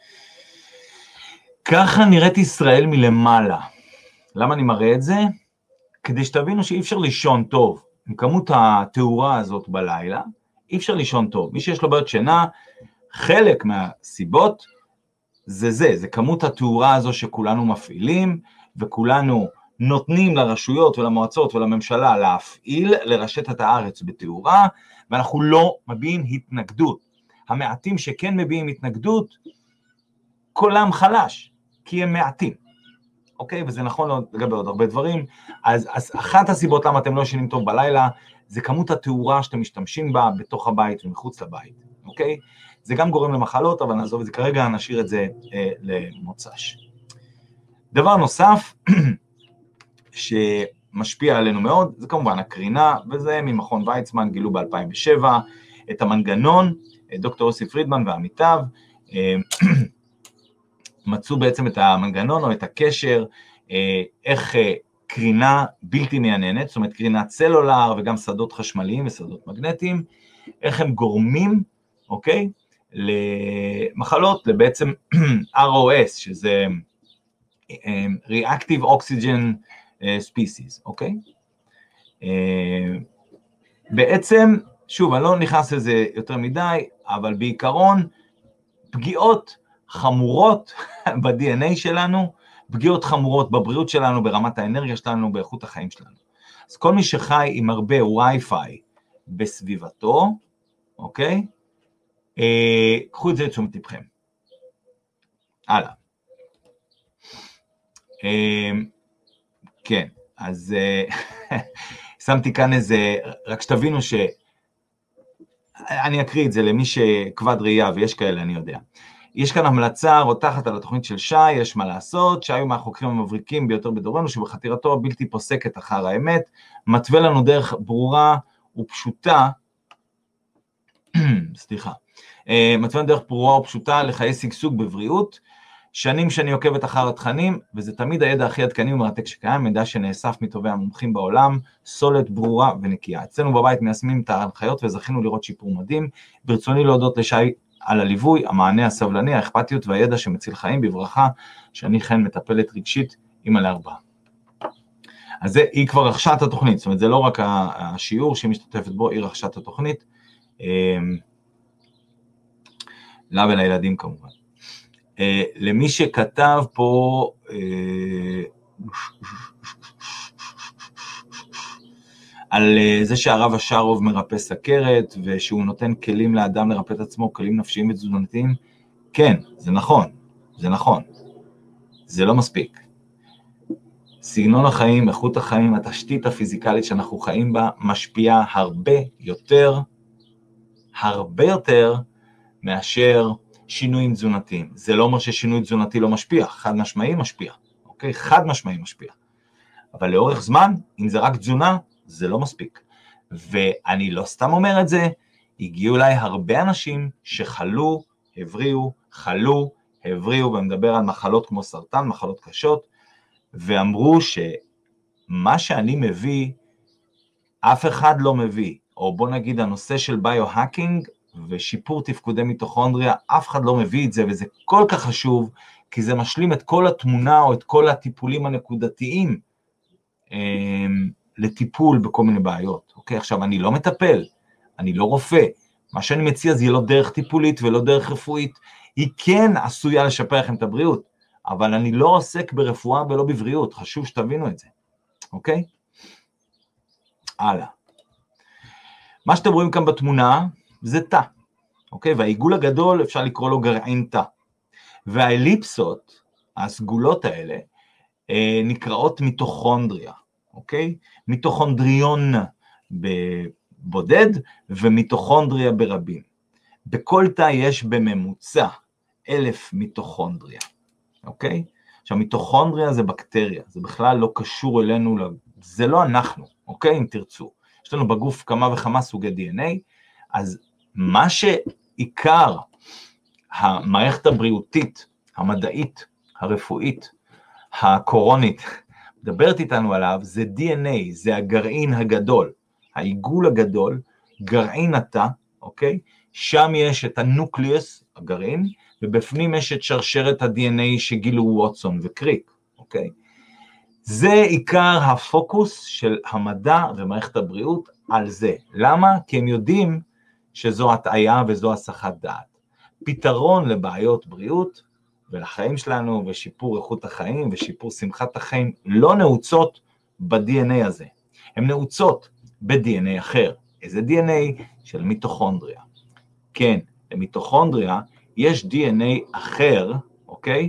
Speaker 1: ככה נראית ישראל מלמעלה. למה אני מראה את זה? כדי שתבינו שאי אפשר לישון טוב, עם כמות התאורה הזאת בלילה, אי אפשר לישון טוב. מי שיש לו בעיות שינה, חלק מהסיבות, זה זה, זה כמות התאורה הזו שכולנו מפעילים, וכולנו נותנים לרשויות ולמועצות ולממשלה להפעיל, לרשת את הארץ בתאורה, ואנחנו לא מביעים התנגדות. המעטים שכן מביעים התנגדות, קולם חלש, כי הם מעטים. אוקיי? וזה נכון לגבי עוד הרבה דברים. אז, אז אחת הסיבות למה אתם לא ישנים טוב בלילה, זה כמות התאורה שאתם משתמשים בה בתוך הבית ומחוץ לבית. אוקיי? זה גם גורם למחלות, אבל נעזוב את זה כרגע, נשאיר את זה אה, למוצ"ש. דבר נוסף, שמשפיע עלינו מאוד, זה כמובן הקרינה, וזה ממכון ויצמן, גילו ב-אלפיים ושבע, את המנגנון, דוקטור יוסי פרידמן ועמיתיו, אה, מצאו בעצם את המנגנון או את הקשר, אה, איך אה, קרינה בלתי מייננת, זאת אומרת קרינת סלולר וגם שדות חשמליים ושדות מגנטיים, איך הם גורמים, אוקיי? למחלות, לבעצם אר או אס, שזה Reactive Oxygen Species, אוקיי? בעצם, שוב, אני לא נכנס לזה יותר מדי, אבל בעיקרון, פגיעות חמורות ב-די אן איי שלנו, פגיעות חמורות בבריאות שלנו, ברמת האנרגיה שלנו, באיכות החיים שלנו. אז כל מי שחי עם הרבה וי-פיי בסביבתו, אוקיי? אה, קחו את זה לתשומת לבכם. הלאה. אה, כן, אז אה, שמתי כאן איזה, רק שתבינו ש... אני אקריא את זה למי שכבד ראייה, ויש כאלה, אני יודע. יש כאן המלצה רותחת על התוכנית של שי, יש מה לעשות, שי הוא מהחוקרים המבריקים ביותר בדורנו, שבחתירתו הבלתי פוסקת אחר האמת, מתווה לנו דרך ברורה ופשוטה, סליחה, מתווה לנו דרך ברורה ופשוטה לחיי שגשוג בבריאות, שנים שאני עוקבת אחר התכנים, וזה תמיד הידע הכי עדכני ומרתק שקיים, מידע שנאסף מטובי המומחים בעולם, סולת, ברורה ונקייה. אצלנו בבית מיישמים את ההנחיות וזכינו לראות שיפור מדהים, ברצוני להודות לשי על הליווי, המענה הסבלני, האכפתיות והידע שמציל חיים בברכה, שאני כן מטפלת רגשית עם עלי ארבעה. אז זה, היא כבר רכשה את התוכנית, זאת אומרת, זה לא רק השיעור שהיא משתתפת בו, היא רכשה את התוכנית, לה ולילדים כמובן. למי שכתב פה, על זה שהרב אשרוב מרפא סכרת, ושהוא נותן כלים לאדם לרפא את עצמו, כלים נפשיים ותזונתיים, כן, זה נכון, זה נכון, זה לא מספיק. סגנון החיים, איכות החיים, התשתית הפיזיקלית שאנחנו חיים בה, משפיעה הרבה יותר, הרבה יותר, מאשר שינויים תזונתיים. זה לא אומר ששינוי תזונתי לא משפיע, חד משמעי משפיע, אוקיי? חד משמעי משפיע. אבל לאורך זמן, אם זה רק תזונה, זה לא מספיק. ואני לא סתם אומר את זה, הגיעו אליי הרבה אנשים שחלו, הבריאו, חלו, הבריאו, ומדבר על מחלות כמו סרטן, מחלות קשות, ואמרו שמה שאני מביא, אף אחד לא מביא, או בוא נגיד הנושא של ביו-האקינג ושיפור תפקודי מיטוכונדריה, אף אחד לא מביא את זה, וזה כל כך חשוב, כי זה משלים את כל התמונה או את כל הטיפולים הנקודתיים אה, לטיפול בכל מיני בעיות. אוקיי, עכשיו אני לא מטפל, אני לא רופא, מה שאני מציע זה יהיה לא דרך טיפולית ולא דרך רפואית, היא כן עשויה לשפר לכם את הבריאות, אבל אני לא עוסק ברפואה ולא בבריאות, חשוב שתבינו את זה, אוקיי? הלאה. מה שאתם רואים כאן בתמונה זה תא, אוקיי? והעיגול הגדול אפשר לקרוא לו גרעין תא, והאליפסות, הסגולות האלה, אה, נקראות מיטוכונדריה, אוקיי? מיטוכונדריון בבודד ומיטוכונדריה ברבים. בכל תא יש בממוצע אלף מיטוכונדריה, אוקיי? עכשיו מיטוכונדריה זה בקטריה, זה בכלל לא קשור אלינו, זה לא אנחנו, אוקיי? אם תרצו. יש לנו בגוף כמה וכמה סוגי די אן איי, אז מה שעיקר המערכת הבריאותית, המדעית, הרפואית, הקורונית, מדברת איתנו עליו, זה די אן איי, זה הגרעין הגדול, העיגול הגדול, גרעין התא, אוקיי? שם יש את הנוקליוס, הגרעין, ובפנים יש את שרשרת ה-די אן איי שגילו ווטסון וקריק, אוקיי? זה עיקר הפוקוס של המדע ומערכת הבריאות על זה. למה? כי הם יודעים שזו הטעיה וזו הסחת דעת. פתרון לבעיות בריאות ולחיים שלנו ושיפור איכות החיים ושיפור שמחת החיים לא נעוצות ב-די אן איי הזה. הן נעוצות ב-די אן איי אחר. איזה די אן איי? של מיטוכונדריה. כן, למיטוכונדריה יש די אן איי אחר, אוקיי?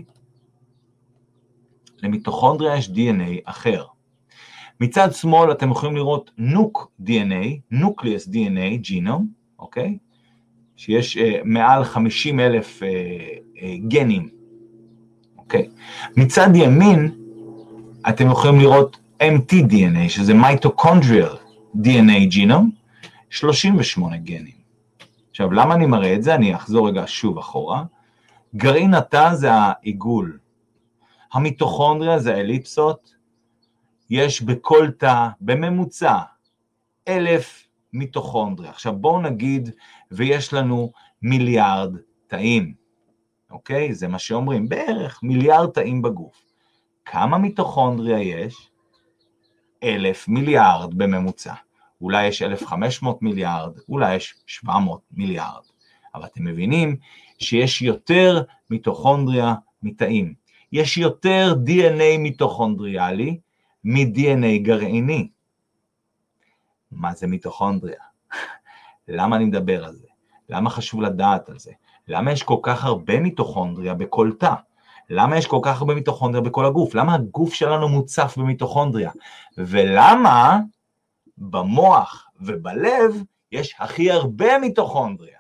Speaker 1: למיטוכונדריה יש די אן איי אחר. מצד שמאל אתם יכולים לראות נוק די אן איי, נוקליוס די אן איי, ג'ינום, אוקיי? שיש uh, מעל חמישים אלף uh, uh, גנים, אוקיי? מצד ימין אתם יכולים לראות אם טי די אן איי, שזה מיטוכונדריאל די אן איי ג'ינום, שלושים ושמונה גנים. עכשיו, למה אני מראה את זה? אני אחזור רגע שוב אחורה. גרעין התא זה העיגול. המיטוכונדריה זה האליפסות. יש בכל תא, בממוצע, אלף מיטוכונדריה. עכשיו, בואו נגיד, ויש לנו מיליארד תאים. אוקיי? זה מה שאומרים, בערך מיליארד תאים בגוף. כמה מיטוכונדריה יש? אלף מיליארד בממוצע. אולי יש אלף וחמש מאות מיליארד, אולי יש שבע מאות מיליארד. אבל אתם מבינים שיש יותר מיטוכונדריה מתאים. יש יותר די אן איי מיטוכונדריאלי מ-די אן איי גרעיני. מה זה מיטוכונדריה? למה אני מדבר על זה? למה חשוב לדעת על זה? למה יש כל כך הרבה מיטוכונדריה בכל תא? למה יש כל כך הרבה מיטוכונדריה בכל הגוף? למה הגוף שלנו מוצף במיטוכונדריה? ולמה במוח ובלב יש הכי הרבה מיטוכונדריה?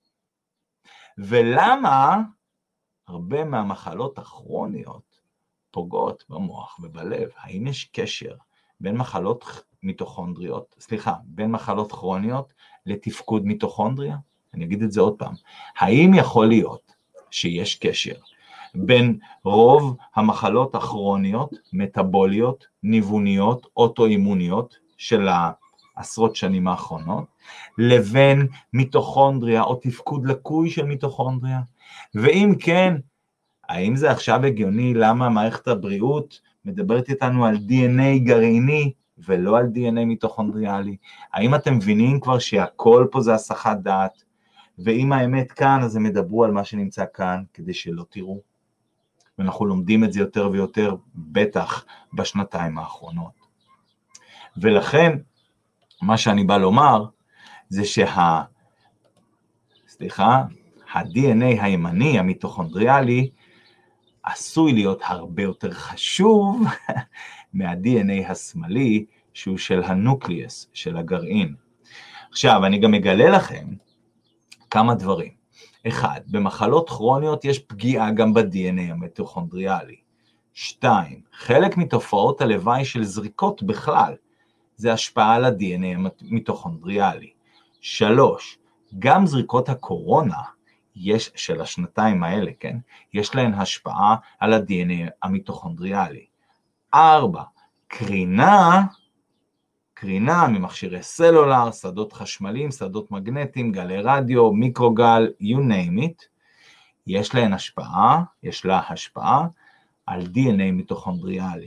Speaker 1: ולמה הרבה מהמחלות הכרוניות פוגעות במוח ובלב? האם יש קשר בין מחלות מיטוכונדריות, סליחה, בין מחלות כרוניות לתפקוד מיטוכונדריה? אני אגיד את זה עוד פעם. האם יכול להיות שיש קשר בין רוב המחלות הכרוניות, מטאבוליות, ניווניות, אוטואימוניות של העשרות שנים האחרונות, לבין מיטוכונדריה או תפקוד לקוי של מיטוכונדריה? ואם כן, האם זה עכשיו הגיוני למה מערכת הבריאות מדברת איתנו על די אן איי גרעיני ולא על די אן איי מיטוכונדריאלי? האם אתם מבינים כבר שהכל פה זה הסחת דעת? ואם האמת כאן, אז הם ידברו על מה שנמצא כאן כדי שלא תראו. ואנחנו לומדים את זה יותר ויותר, בטח בשנתיים האחרונות. ולכן, מה שאני בא לומר, זה שה... סליחה, ה-די אן איי הימני, המיטוכונדריאלי, עשוי להיות הרבה יותר חשוב מה-די אן איי השמאלי, שהוא של הנוקליוס, של הגרעין. עכשיו, אני גם מגלה לכם כמה דברים. אחד, במחלות כרוניות יש פגיעה גם ב-די אן איי המיטוכונדריאלי. שתיים, חלק מתופעות הלוואי של זריקות בכלל, זה השפעה על ה-די אן איי המיטוכונדריאלי. שלוש, גם זריקות הקורונה, יש של השנתיים האלה, כן? יש להן השפעה על ה-די אן איי המיטוכונדריאלי. ארבע, קרינה, קרינה ממכשירי סלולר, שדות חשמליים, שדות מגנטיים, גלי רדיו, מיקרוגל, you name it, יש להן השפעה, יש לה השפעה על די אן איי מיטוכונדריאלי.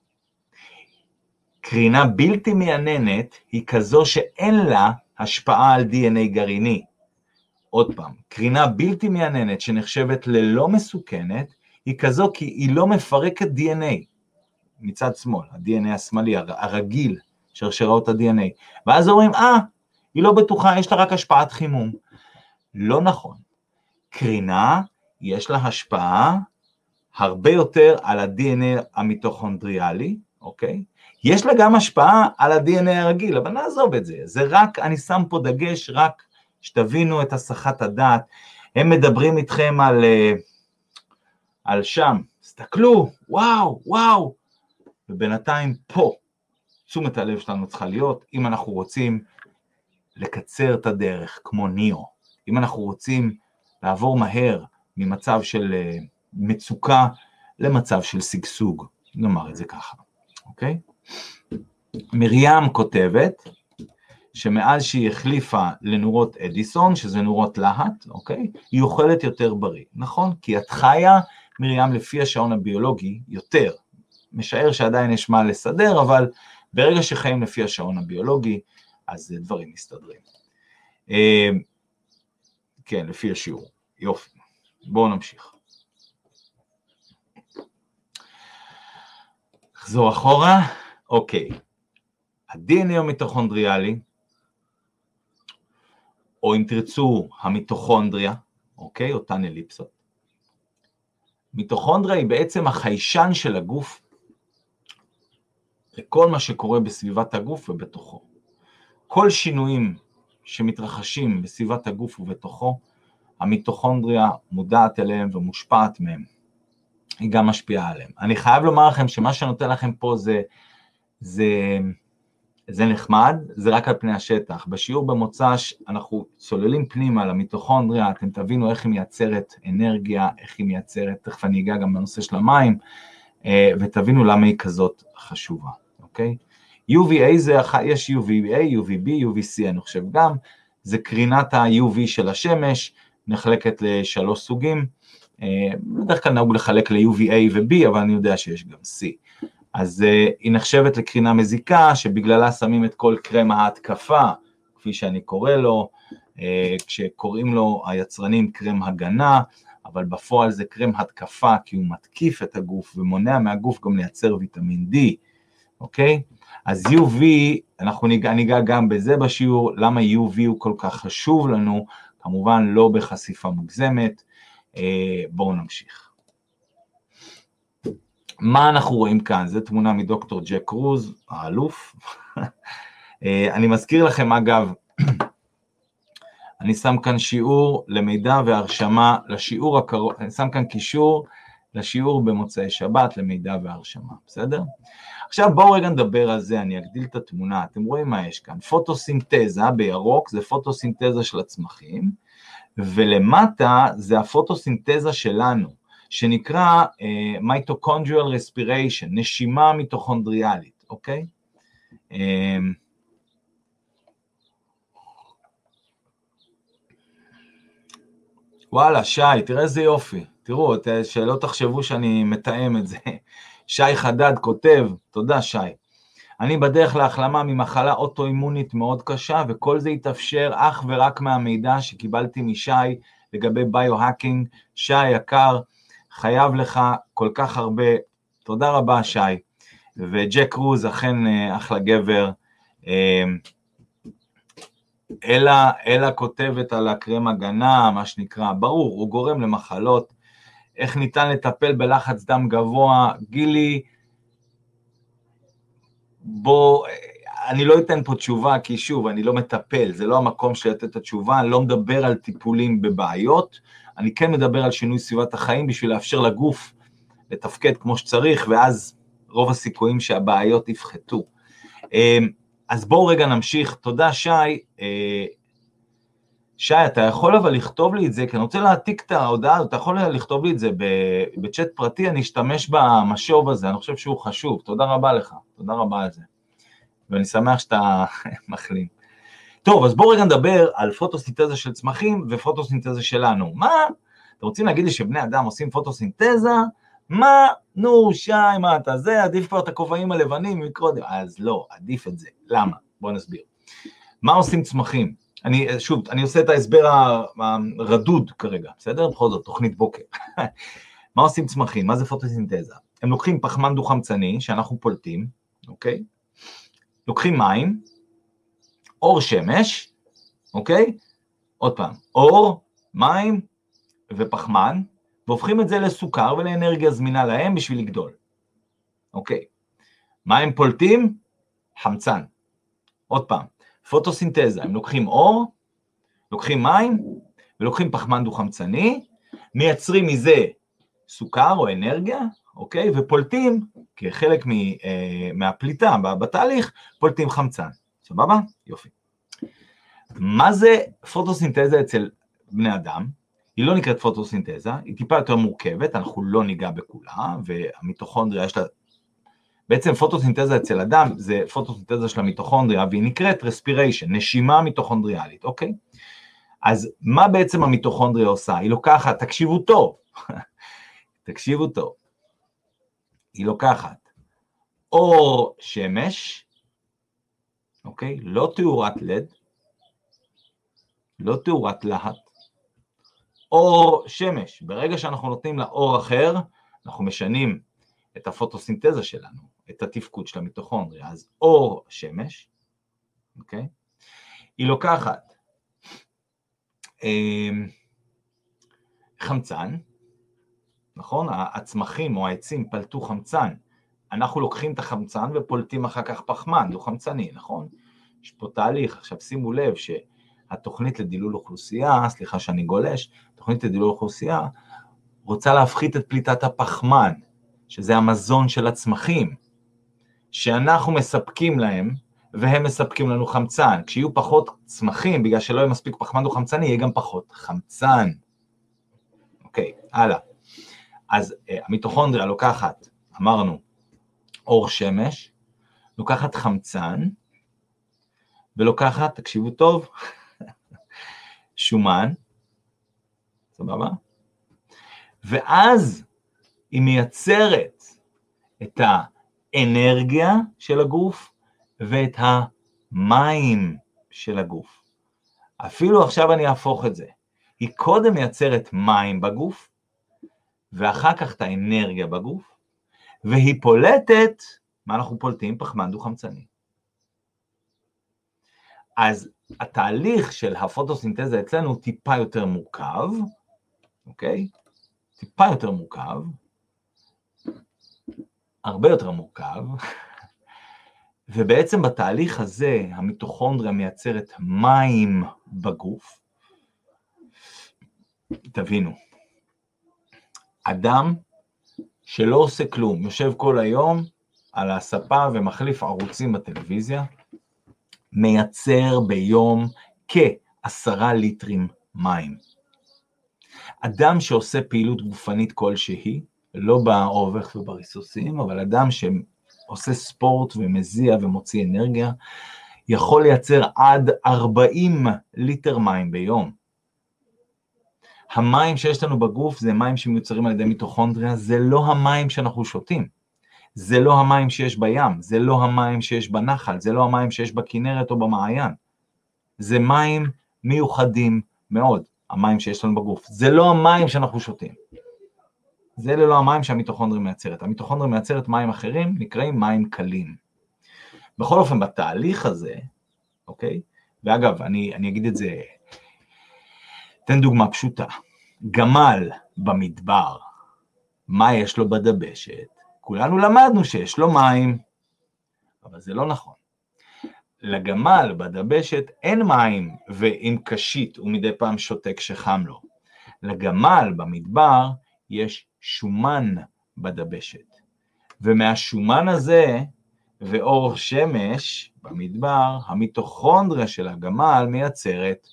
Speaker 1: קרינה בלתי מייננת היא כזו שאין לה השפעה על די אן איי גרעיני. עוד פעם, קרינה בלתי מייננת שנחשבת ללא מסוכנת, היא כזו כי היא לא מפרקת די אן איי. מצד שמאל, ה-די אן איי השמאלי, הרגיל, שרשראות ה-די אן איי. ואז אומרים, אה, היא לא בטוחה, יש לה רק השפעת חימום. לא נכון. קרינה, יש לה השפעה הרבה יותר על ה-די אן איי המיטוכונדריאלי, אוקיי? יש לה גם השפעה על ה-די אן איי הרגיל, אבל נעזוב את זה. זה רק, אני שם פה דגש, רק שתבינו את הסחת הדעת. הם מדברים איתכם על, על שם. תסתכלו, וואו, וואו. ובינתיים פה, תשומת הלב שלנו צריכה להיות, אם אנחנו רוצים לקצר את הדרך, כמו ניאו. אם אנחנו רוצים לעבור מהר ממצב של מצוקה למצב של סגסוג. נאמר את זה ככה, אוקיי? מרים כותבת שמאז שהיא החליפה לנורות אדיסון, שזה נורות להט, אוקיי? היא אוכלת יותר בריא, נכון? כי את חיה, מרים, לפי השעון הביולוגי, יותר. משער שעדיין יש מה לסדר, אבל ברגע שחיים לפי השעון הביולוגי, אז דברים מסתדרים. כן, לפי השיעור. יופי. בואו נמשיך. נחזור אחורה. אוקיי. ה-די אן איי המיטוכונדריאלי, או אם תרצו המיטוכונדריה, אוקיי, אותן אליפסות. מיטוכונדריה היא בעצם החיישן של הגוף, לכל מה שקורה בסביבת הגוף ובתוכו. כל שינויים שמתרחשים בסביבת הגוף ובתוכו, המיטוכונדריה מודעת אליהם ומושפעת מהם. היא גם משפיעה עליהם. אני חייב לומר לכם שמה שנותן לכם פה זה, זה, זה נחמד, זה רק על פני השטח. בשיעור במוצ"ש אנחנו צוללים פנימה למיטוכונדריה, אתם תבינו איך היא מייצרת אנרגיה, איך היא מייצרת, תכף אני אגע גם בנושא של המים, ותבינו למה היא כזאת חשובה, אוקיי? יו וי איי זה, יש יו וי איי, יו וי בי, יו וי סי, אני חושב גם, זה קרינת ה-יו וי של השמש, נחלקת לשלוש סוגים, בדרך כלל נהוג לחלק ל-יו וי איי ו-B, אבל אני יודע שיש גם C. אז היא נחשבת לקרינה מזיקה, שבגללה שמים את כל קרם ההתקפה, כפי שאני קורא לו, כשקוראים לו היצרנים קרם הגנה, אבל בפועל זה קרם התקפה, כי הוא מתקיף את הגוף, ומונע מהגוף גם לייצר ויטמין D, אוקיי? אז יו וי, אנחנו ניגע, ניגע גם בזה בשיעור, למה יו וי הוא כל כך חשוב לנו, כמובן לא בחשיפה מוגזמת. בואו נמשיך. מה אנחנו רואים כאן? זו תמונה מדוקטור ג'ק קרוז, האלוף. אני מזכיר לכם אגב, אני שם כאן שיעור למידע והרשמה, לשיעור הקרוב, אני שם כאן קישור לשיעור במוצאי שבת למידע והרשמה, בסדר? עכשיו בואו רגע נדבר על זה, אני אגדיל את התמונה, אתם רואים מה יש כאן, פוטוסינתזה בירוק, זה פוטוסינתזה של הצמחים, ולמטה זה הפוטוסינתזה שלנו, שנקרא uh, mitochondrial respiration, נשימה מיטוכונדריאלית, אוקיי? Um, וואלה, שי, תראה איזה יופי, תראו, שלא תחשבו שאני מתאם את זה, שי חדד כותב, תודה שי, אני בדרך להחלמה ממחלה אוטואימונית מאוד קשה, וכל זה יתאפשר אך ורק מהמידע שקיבלתי משי לגבי ביו-האקינג. שי יקר, חייב לך כל כך הרבה, תודה רבה שי, וג'ק קרוז אכן אחלה גבר. אלה, אלה כותבת על הקרם הגנה, מה שנקרא, ברור, הוא גורם למחלות, איך ניתן לטפל בלחץ דם גבוה, גילי, בוא, אני לא אתן פה תשובה, כי שוב, אני לא מטפל, זה לא המקום שלי לתת את התשובה, אני לא מדבר על טיפולים בבעיות, אני כן מדבר על שינוי סביבת החיים, בשביל לאפשר לגוף לתפקד כמו שצריך, ואז רוב הסיכויים שהבעיות יפחתו. אז בואו רגע נמשיך, תודה שי, שי, אתה יכול אבל לכתוב לי את זה, כי אני רוצה להעתיק את ההודעה, אתה יכול לכתוב לי את זה בצ'אט פרטי, אני אשתמש במשוב הזה, אני חושב שהוא חשוב, תודה רבה לך, תודה רבה על זה, ואני שמח שאתה מחלים. טוב, אז בואו רגע נדבר על פוטוסינתזה של צמחים ופוטוסינתזה שלנו. מה? אתם רוצים להגיד לי שבני אדם עושים פוטוסינתזה? מה? נו, שי, מה אתה זה? עדיף כבר את הכובעים הלבנים מקודם. אז לא, עדיף את זה. למה? בואו נסביר. מה עושים צמחים? אני, שוב, אני עושה את ההסבר הרדוד כרגע, בסדר? בכל זאת, תוכנית בוקר. מה עושים צמחים? מה זה פוטוסינתזה? הם לוקחים פחמן דו-חמצני שאנחנו פולטים, אוקיי? לוקחים מים, אור שמש, אוקיי? עוד פעם, אור, מים ופחמן, והופכים את זה לסוכר ולאנרגיה זמינה להם בשביל לגדול. אוקיי. מה הם פולטים? חמצן. עוד פעם, פוטוסינתזה, הם לוקחים אור, לוקחים מים, ולוקחים פחמן דו-חמצני, מייצרים מזה סוכר או אנרגיה, אוקיי? ופולטים, כחלק מהפליטה בתהליך, פולטים חמצן. סבבה? יופי. מה זה פוטוסינתזה אצל בני אדם? היא לא נקראת פוטוסינתזה, היא טיפה יותר מורכבת, אנחנו לא ניגע בכולה, והמיטוכונדריה יש לה... בעצם פוטוסינתזה אצל אדם זה פוטוסינתזה של המיטוכונדריה, והיא נקראת respiration, נשימה מיטוכונדריאלית, אוקיי? אז מה בעצם המיטוכונדריה עושה? היא לוקחת, תקשיבו טוב, תקשיבו טוב, היא לוקחת אור שמש, אוקיי? לא תאורת לד, לא תאורת להט, אור שמש. ברגע שאנחנו נותנים לה אור אחר, אנחנו משנים את הפוטוסינתזה שלנו, את התפקוד של המיטוכונדריה. אז אור שמש, אוקיי? היא לוקחת אה, חמצן, נכון? הצמחים או העצים פלטו חמצן, אנחנו לוקחים את החמצן ופולטים אחר כך פחמן, דו חמצני, נכון? יש פה תהליך, עכשיו שימו לב שהתוכנית לדילול אוכלוסייה, סליחה שאני גולש, תוכנית לדילול אוכלוסייה, רוצה להפחית את פליטת הפחמן, שזה המזון של הצמחים, שאנחנו מספקים להם, והם מספקים לנו חמצן. כשיהיו פחות צמחים, בגלל שלא יהיה מספיק פחמן דו חמצני, יהיה גם פחות חמצן. אוקיי, הלאה. אז המיטוכונדריה לוקחת, אמרנו, אור שמש, לוקחת חמצן, ולוקחת, תקשיבו טוב, שומן, סבבה? ואז היא מייצרת את האנרגיה של הגוף, ואת המים של הגוף. אפילו עכשיו אני אהפוך את זה. היא קודם מייצרת מים בגוף, ואחר כך את האנרגיה בגוף, והיא פולטת, מה אנחנו פולטים? פחמן דו-חמצני. אז התהליך של הפוטוסינתזה אצלנו הוא טיפה יותר מורכב, אוקיי? טיפה יותר מורכב, הרבה יותר מורכב, ובעצם בתהליך הזה המיטוכונדריה מייצרת מים בגוף. תבינו, אדם שלא עושה כלום, יושב כל היום על הספה ומחליף ערוצים בטלוויזיה, מייצר ביום כעשרה ליטרים מים. אדם שעושה פעילות גופנית כלשהי, לא באובך ובריסוסים, אבל אדם שעושה ספורט ומזיע ומוציא אנרגיה, יכול לייצר עד ארבעים ליטר מים ביום. המים שיש לנו בגוף זה מים שמיוצרים על ידי מיטוכונדריה, זה לא המים שאנחנו שותים. זה לא המים שיש בים, זה לא המים שיש בנחל, זה לא המים שיש בכנרת או במעיין. זה מים מיוחדים מאוד, המים שיש לנו בגוף. זה לא המים שאנחנו שותים. זה לא המים שהמיטוכונדריה מייצרת. המיטוכונדריה מייצרת מים אחרים, נקראים מים קלים. בכל אופן, בתהליך הזה, אוקיי? ואגב, אני, אני אגיד את זה, תן דוגמה פשוטה. גמל במדבר, מה יש לו בדבשת? כולנו למדנו שיש לו מים, אבל זה לא נכון. לגמל בדבשת אין מים, ועם קשית הוא מדי פעם שותה כשחם לו. לגמל במדבר יש שומן בדבשת, ומהשומן הזה ואור שמש במדבר, המיטוכונדריה של הגמל מייצרת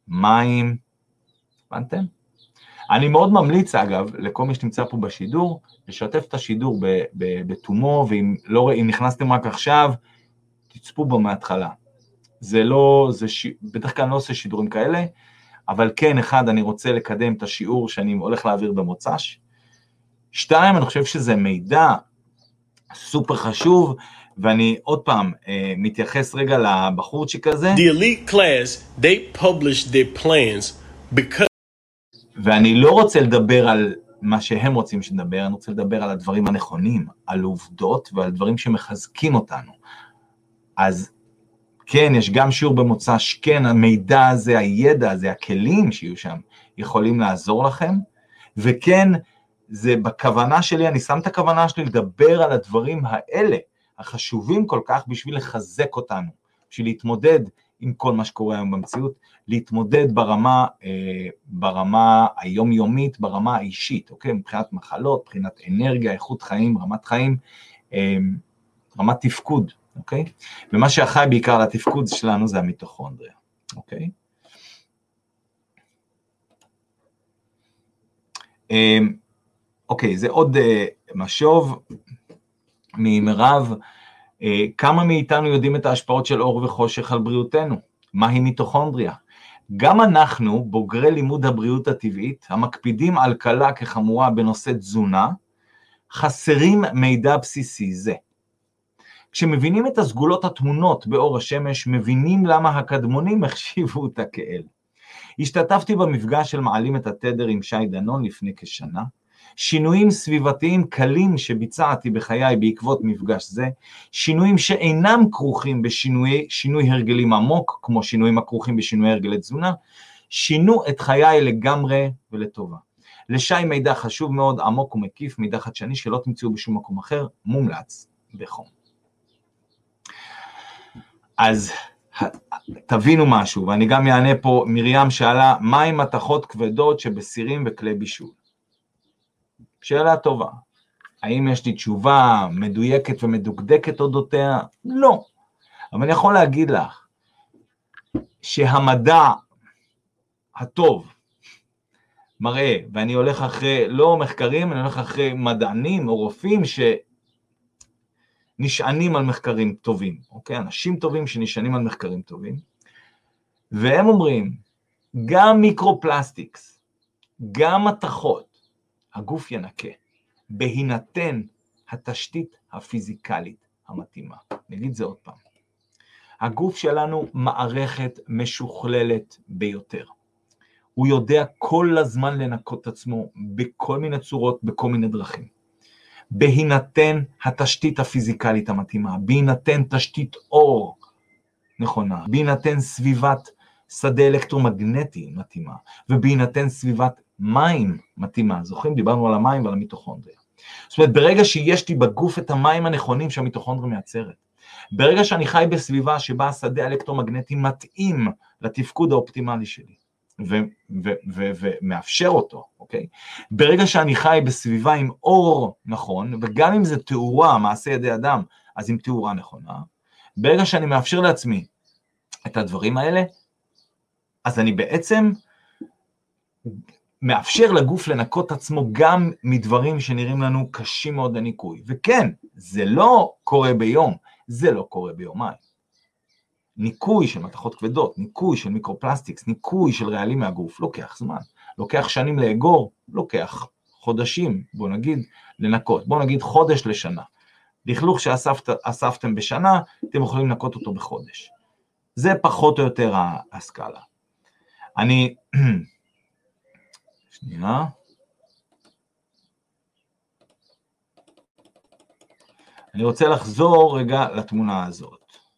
Speaker 1: מים, הבנתם? אני מאוד ממליץ אגב, לכל מי שנמצא פה בשידור, לשתף את השידור בתומו, ואם לא, אם נכנסתם רק עכשיו, תצפו בו מההתחלה. זה לא, זה ש... בדרך כלל אני לא עושה שידורים כאלה, אבל כן, אחד, אני רוצה לקדם את השיעור שאני הולך להעביר במוצ"ש. שתיים, אני חושב שזה מידע סופר חשוב, ואני עוד פעם אה, מתייחס רגע לבחורצ'יק הזה.
Speaker 2: The elite class, they publish their plans because...
Speaker 1: ואני לא רוצה לדבר על מה שהם רוצים שנדבר, אני רוצה לדבר על הדברים הנכונים, על עובדות ועל דברים שמחזקים אותנו. אז כן, יש גם שיעור במוצ"ש, כן, המידע הזה, הידע הזה, הכלים שיהיו שם, יכולים לעזור לכם, וכן, זה בכוונה שלי, אני שם את הכוונה שלי לדבר על הדברים האלה, החשובים כל כך בשביל לחזק אותנו, בשביל להתמודד עם כל מה שקורה היום במציאות, להתמודד ברמה, אה, ברמה היומיומית, ברמה האישית, אוקיי? מבחינת מחלות, מבחינת אנרגיה, איכות חיים, רמת חיים, אה, רמת תפקוד, אוקיי? ומה שאחראי בעיקר לתפקוד שלנו זה המיטוכונדריה, אוקיי? אה, אוקיי, זה עוד אה, משוב ממרב, אה, כמה מאיתנו יודעים את ההשפעות של אור וחושך על בריאותנו? מהי מיטוכונדריה? גם אנחנו, בוגרי לימוד הבריאות הטבעית, המקפידים על קלה כחמורה בנושא תזונה, חסרים מידע בסיסי זה. כשמבינים את הסגולות התמונות באור השמש, מבינים למה הקדמונים החשיבו אותה כאל. השתתפתי במפגש של מעלים את התדר עם שי דנון לפני כשנה, שינויים סביבתיים קלים שביצעתי בחיי בעקבות מפגש זה, שינויים שאינם כרוכים בשינוי שינוי הרגלים עמוק, כמו שינויים הכרוכים בשינוי הרגלי תזונה, שינו את חיי לגמרי ולטובה. לשי מידע חשוב מאוד, עמוק ומקיף, מידע חדשני שלא תמצאו בשום מקום אחר, מומלץ בחום. אז תבינו משהו, ואני גם יענה פה, מרים שאלה, מה עם מתכות כבדות שבסירים וכלי בישול? שאלה טובה. האם יש לי תשובה מדויקת ומדוקדקת אודותיה? לא. אבל אני יכול להגיד לך, שהמדע הטוב מראה, ואני הולך אחרי, לא מחקרים, אני הולך אחרי מדענים או רופאים שנשענים על מחקרים טובים, אוקיי? אנשים טובים שנשענים על מחקרים טובים, והם אומרים, גם מיקרופלסטיקס, גם מתכות, הגוף ינקה, בהינתן התשתית הפיזיקלית המתאימה. נגיד זה עוד פעם. הגוף שלנו מערכת משוכללת ביותר. הוא יודע כל הזמן לנקות את עצמו בכל מיני צורות, בכל מיני דרכים. בהינתן התשתית הפיזיקלית המתאימה, בהינתן תשתית אור נכונה, בהינתן סביבת שדה אלקטרומגנטי מתאימה, ובהינתן סביבת מים מתאימה. זוכרים? דיברנו על המים ועל המיטוכונדריה. זאת אומרת, ברגע שיש לי בגוף את המים הנכונים שהמיטוכונדריה מייצרת, ברגע שאני חי בסביבה שבה השדה האלקטרומגנטי מתאים לתפקוד האופטימלי שלי, ומאפשר אותו, אוקיי? ברגע שאני חי בסביבה עם אור נכון, וגם אם זה תאורה, מעשה ידי אדם, אז עם תאורה נכונה, ברגע שאני מאפשר לעצמי את הדברים האלה, אז אני בעצם מאפשר לגוף לנקות עצמו גם מדברים שנראים לנו קשים מאוד לניקוי. וכן, זה לא קורה ביום, זה לא קורה ביומיים. ניקוי של מתכות כבדות, ניקוי של מיקרופלסטיקס, ניקוי של רעלים מהגוף, לוקח זמן. לוקח שנים לאגור, לוקח חודשים, בוא נגיד, לנקות. בוא נגיד חודש לשנה. לכלוך שאספתם בשנה, אתם יכולים לנקות אותו בחודש. זה פחות או יותר ההשכלה. אני... שנייה. אני רוצה לחזור רגע לתמונה הזאת.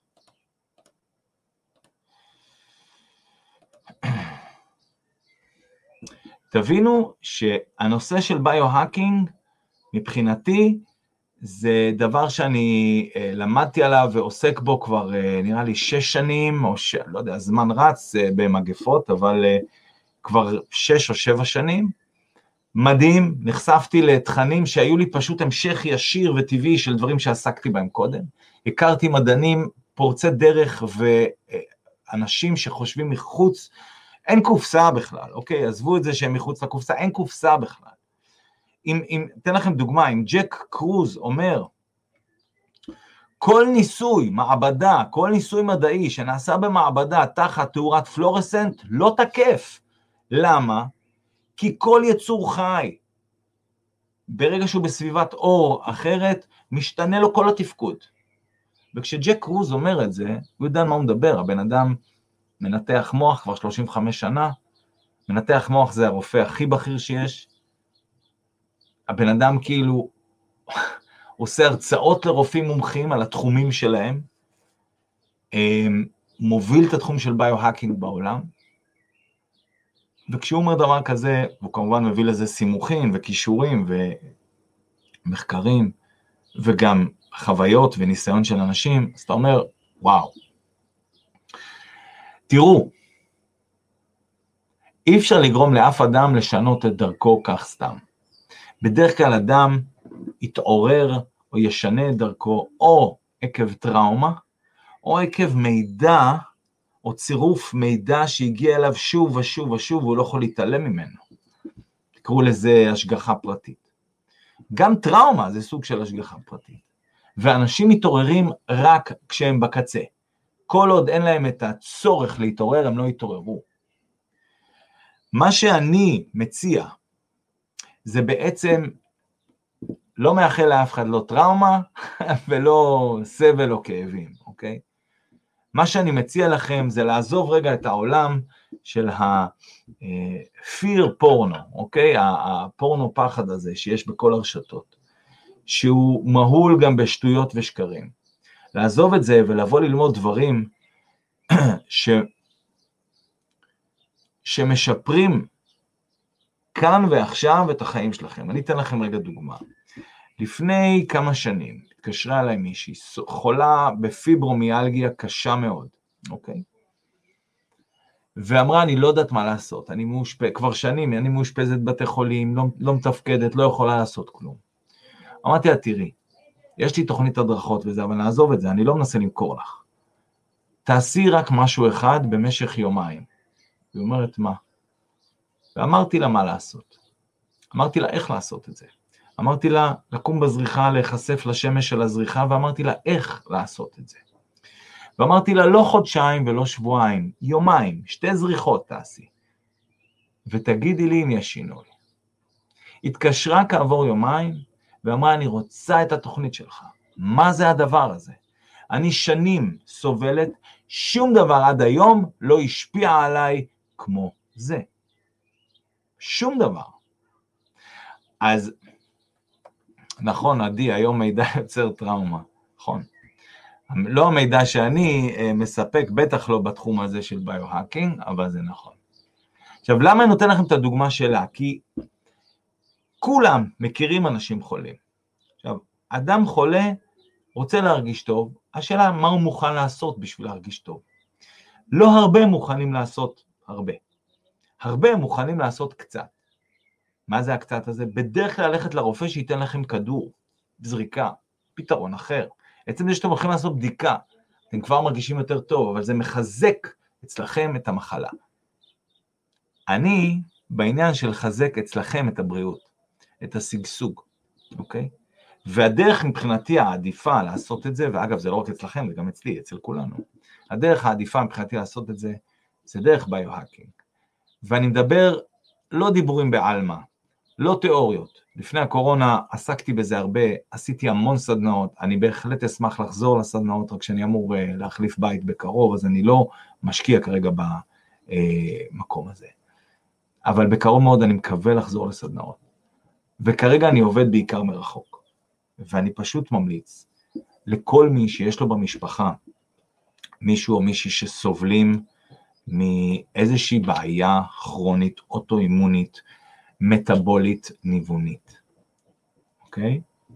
Speaker 1: תבינו שהנושא של ביו-האקינג, מבחינתי, זה דבר שאני אה, למדתי עליו ועוסק בו כבר אה, נראה לי שש שנים, או ש... לא יודע, זמן רץ אה, במגפות, אבל אה, כבר שש או שבע שנים. מדהים, נחשפתי לתכנים שהיו לי פשוט המשך ישיר וטבעי של דברים שעסקתי בהם קודם. הכרתי מדענים פורצי דרך ואנשים שחושבים מחוץ אין קופסה בכלל, אוקיי? עזבו את זה שהם מחוץ לקופסה, אין קופסה בכלל. אם, אם, תן לכם דוגמה, אם ג'ק קרוז אומר, כל ניסוי, מעבדה, כל ניסוי מדעי שנעשה במעבדה תחת תאורת פלורסנט, לא תקף. למה? כי כל יצור חי, ברגע שהוא בסביבת אור אחרת, משתנה לו כל התפקוד. וכשג'ק קרוז אומר את זה, הוא יודע מה הוא מדבר, הבן אדם מנתח מוח כבר שלושים וחמש שנה, מנתח מוח זה הרופא הכי בכיר שיש, הבן אדם כאילו עושה הרצאות לרופאים מומחים על התחומים שלהם, מוביל את התחום של ביו-האקינג בעולם, וכשהוא אומר דבר כזה, הוא כמובן מביא לזה סימוכים וכישורים ומחקרים, וגם חוויות וניסיון של אנשים, אז אתה אומר, וואו. תראו, אי אפשר לגרום לאף אדם לשנות את דרכו כך סתם. בדרך כלל אדם יתעורר או ישנה את דרכו, או עקב טראומה, או עקב מידע, או צירוף מידע שהגיע אליו שוב ושוב ושוב, והוא לא יכול להתעלם ממנו. תקראו לזה השגחה פרטית. גם טראומה זה סוג של השגחה פרטית. ואנשים מתעוררים רק כשהם בקצה. כל עוד אין להם את הצורך להתעורר, הם לא יתעוררו. מה שאני מציע, זה בעצם לא מאחל לאף אחד לא טראומה, ולא סבל או כאבים, אוקיי? מה שאני מציע לכם זה לעזוב רגע את העולם של ה-fear porno, אוקיי? הפורנו פחד הזה שיש בכל הרשתות, שהוא מהול גם בשטויות ושקרים. לעזוב את זה ולבוא ללמוד דברים ש... שמשפרים כאן ועכשיו את החיים שלכם. אני אתן לכם רגע דוגמה. לפני כמה שנים התקשרה אליי מישהי, חולה בפיברומיאלגיה קשה מאוד, אוקיי? ואמרה, אני לא יודעת מה לעשות, אני מאושפזת, כבר שנים, אני מאושפזת בתי חולים, לא, לא מתפקדת, לא יכולה לעשות כלום. אמרתי לה, תראי, יש לי תוכנית הדרכות וזה, אבל נעזוב את זה, אני לא מנסה למכור לך. תעשי רק משהו אחד במשך יומיים. היא אומרת, מה? ואמרתי לה מה לעשות. אמרתי לה איך לעשות את זה. אמרתי לה לקום בזריחה, להיחשף לשמש של הזריחה, ואמרתי לה איך לעשות את זה. ואמרתי לה לא חודשיים ולא שבועיים, יומיים, שתי זריחות תעשי. ותגידי לי אם יש שינוי. התקשרה כעבור יומיים, ואמרה אני רוצה את התוכנית שלך. מה זה הדבר הזה? אני שנים סובלת, שום דבר עד היום לא השפיע עליי כמו זה. שום דבר. אז נכון, עדי, היום מידע יוצר טראומה, נכון. לא המידע שאני מספק, בטח לא בתחום הזה של ביו-האקינג, אבל זה נכון. עכשיו, למה אני נותן לכם את הדוגמה שלה? כי כולם מכירים אנשים חולים. עכשיו, אדם חולה רוצה להרגיש טוב, השאלה מה הוא מוכן לעשות בשביל להרגיש טוב. לא הרבה מוכנים לעשות הרבה. הרבה מוכנים לעשות קצת. מה זה הקצת הזה? בדרך כלל ללכת לרופא שייתן לכם כדור, זריקה, פתרון אחר. עצם זה שאתם הולכים לעשות בדיקה, אתם כבר מרגישים יותר טוב, אבל זה מחזק אצלכם את המחלה. אני בעניין של לחזק אצלכם את הבריאות, את הסגסוג, אוקיי? והדרך מבחינתי העדיפה לעשות את זה, ואגב זה לא רק אצלכם, זה גם אצלי, אצל כולנו, הדרך העדיפה מבחינתי לעשות את זה, זה דרך ביו-האקינג. ואני מדבר לא דיבורים בעלמא, לא תיאוריות. לפני הקורונה עסקתי בזה הרבה, עשיתי המון סדנאות, אני בהחלט אשמח לחזור לסדנאות, רק שאני אמור להחליף בית בקרוב, אז אני לא משקיע כרגע במקום הזה. אבל בקרוב מאוד אני מקווה לחזור לסדנאות. וכרגע אני עובד בעיקר מרחוק. ואני פשוט ממליץ לכל מי שיש לו במשפחה, מישהו או מישהי שסובלים מאיזושהי בעיה כרונית, אוטואימונית, מטאבולית, ניוונית. אוקיי?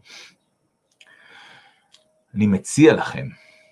Speaker 1: אני מציע לכם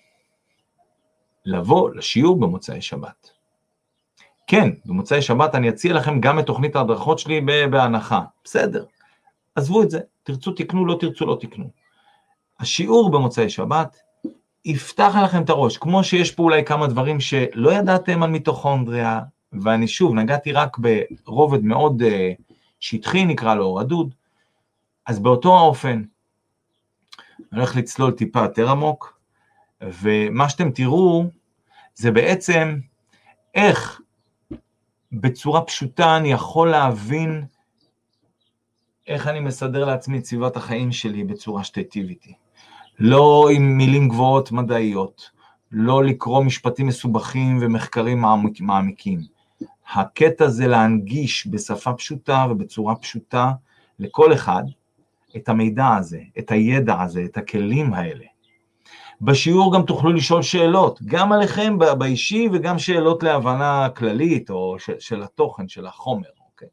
Speaker 1: לבוא לשיעור במוצאי שבת. כן, במוצאי שבת אני אציע לכם גם את תוכנית ההדרכות שלי בהנחה. בסדר. עזבו את זה. תרצו תקנו, לא תרצו לא תקנו. השיעור במוצאי שבת יפתח לכם את הראש, כמו שיש פה אולי כמה דברים שלא ידעתם על מיטוכונדריה, ואני שוב נגעתי רק ברובד מאוד שטחי, נקרא לו רדוד, אז באותו האופן, אני הולך לצלול טיפה יותר עמוק, ומה שאתם תראו, זה בעצם איך בצורה פשוטה אני יכול להבין איך אני מסדר לעצמי את סביבת החיים שלי בצורה שתיטיב איתי. לא עם מילים גבוהות מדעיות, לא לקרוא משפטים מסובכים ומחקרים מעמיקים. הקטע זה להנגיש בשפה פשוטה ובצורה פשוטה לכל אחד את המידע הזה, את הידע הזה, את הכלים האלה. בשיעור גם תוכלו לשאול שאלות, גם עליכם באישי וגם שאלות להבנה כללית או של, של התוכן, של החומר. אוקיי?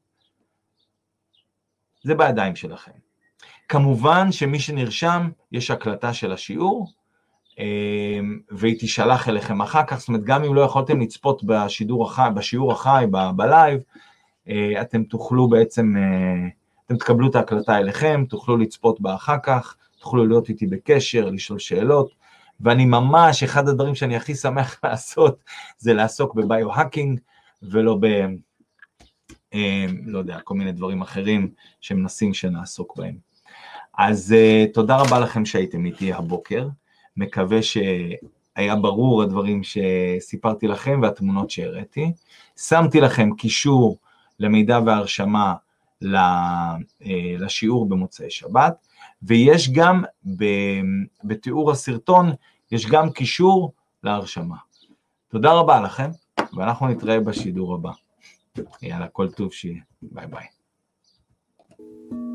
Speaker 1: זה בידיים שלכם. כמובן שמי שנרשם, יש הקלטה של השיעור, והיא תשלח אליכם אחר כך, זאת אומרת, גם אם לא יכולתם לצפות בשידור החי, בשיעור החי, בלייב, אתם תוכלו בעצם, אתם תקבלו את ההקלטה אליכם, תוכלו לצפות בה אחר כך, תוכלו להיות איתי בקשר, לשאול שאלות, ואני ממש, אחד הדברים שאני הכי שמח לעשות, זה לעסוק בביו-האקינג, ולא ב, לא יודע, כל מיני דברים אחרים, שמנסים שנעסוק בהם. אז תודה רבה לכם שהייתם איתי הבוקר, מקווה שהיה ברור הדברים שסיפרתי לכם והתמונות שהראיתי. שמתי לכם קישור למידע והרשמה לשיעור במוצאי שבת, ויש גם בתיאור הסרטון, יש גם קישור להרשמה. תודה רבה לכם, ואנחנו נתראה בשידור הבא. יאללה, כל טוב שיהיה. ביי ביי.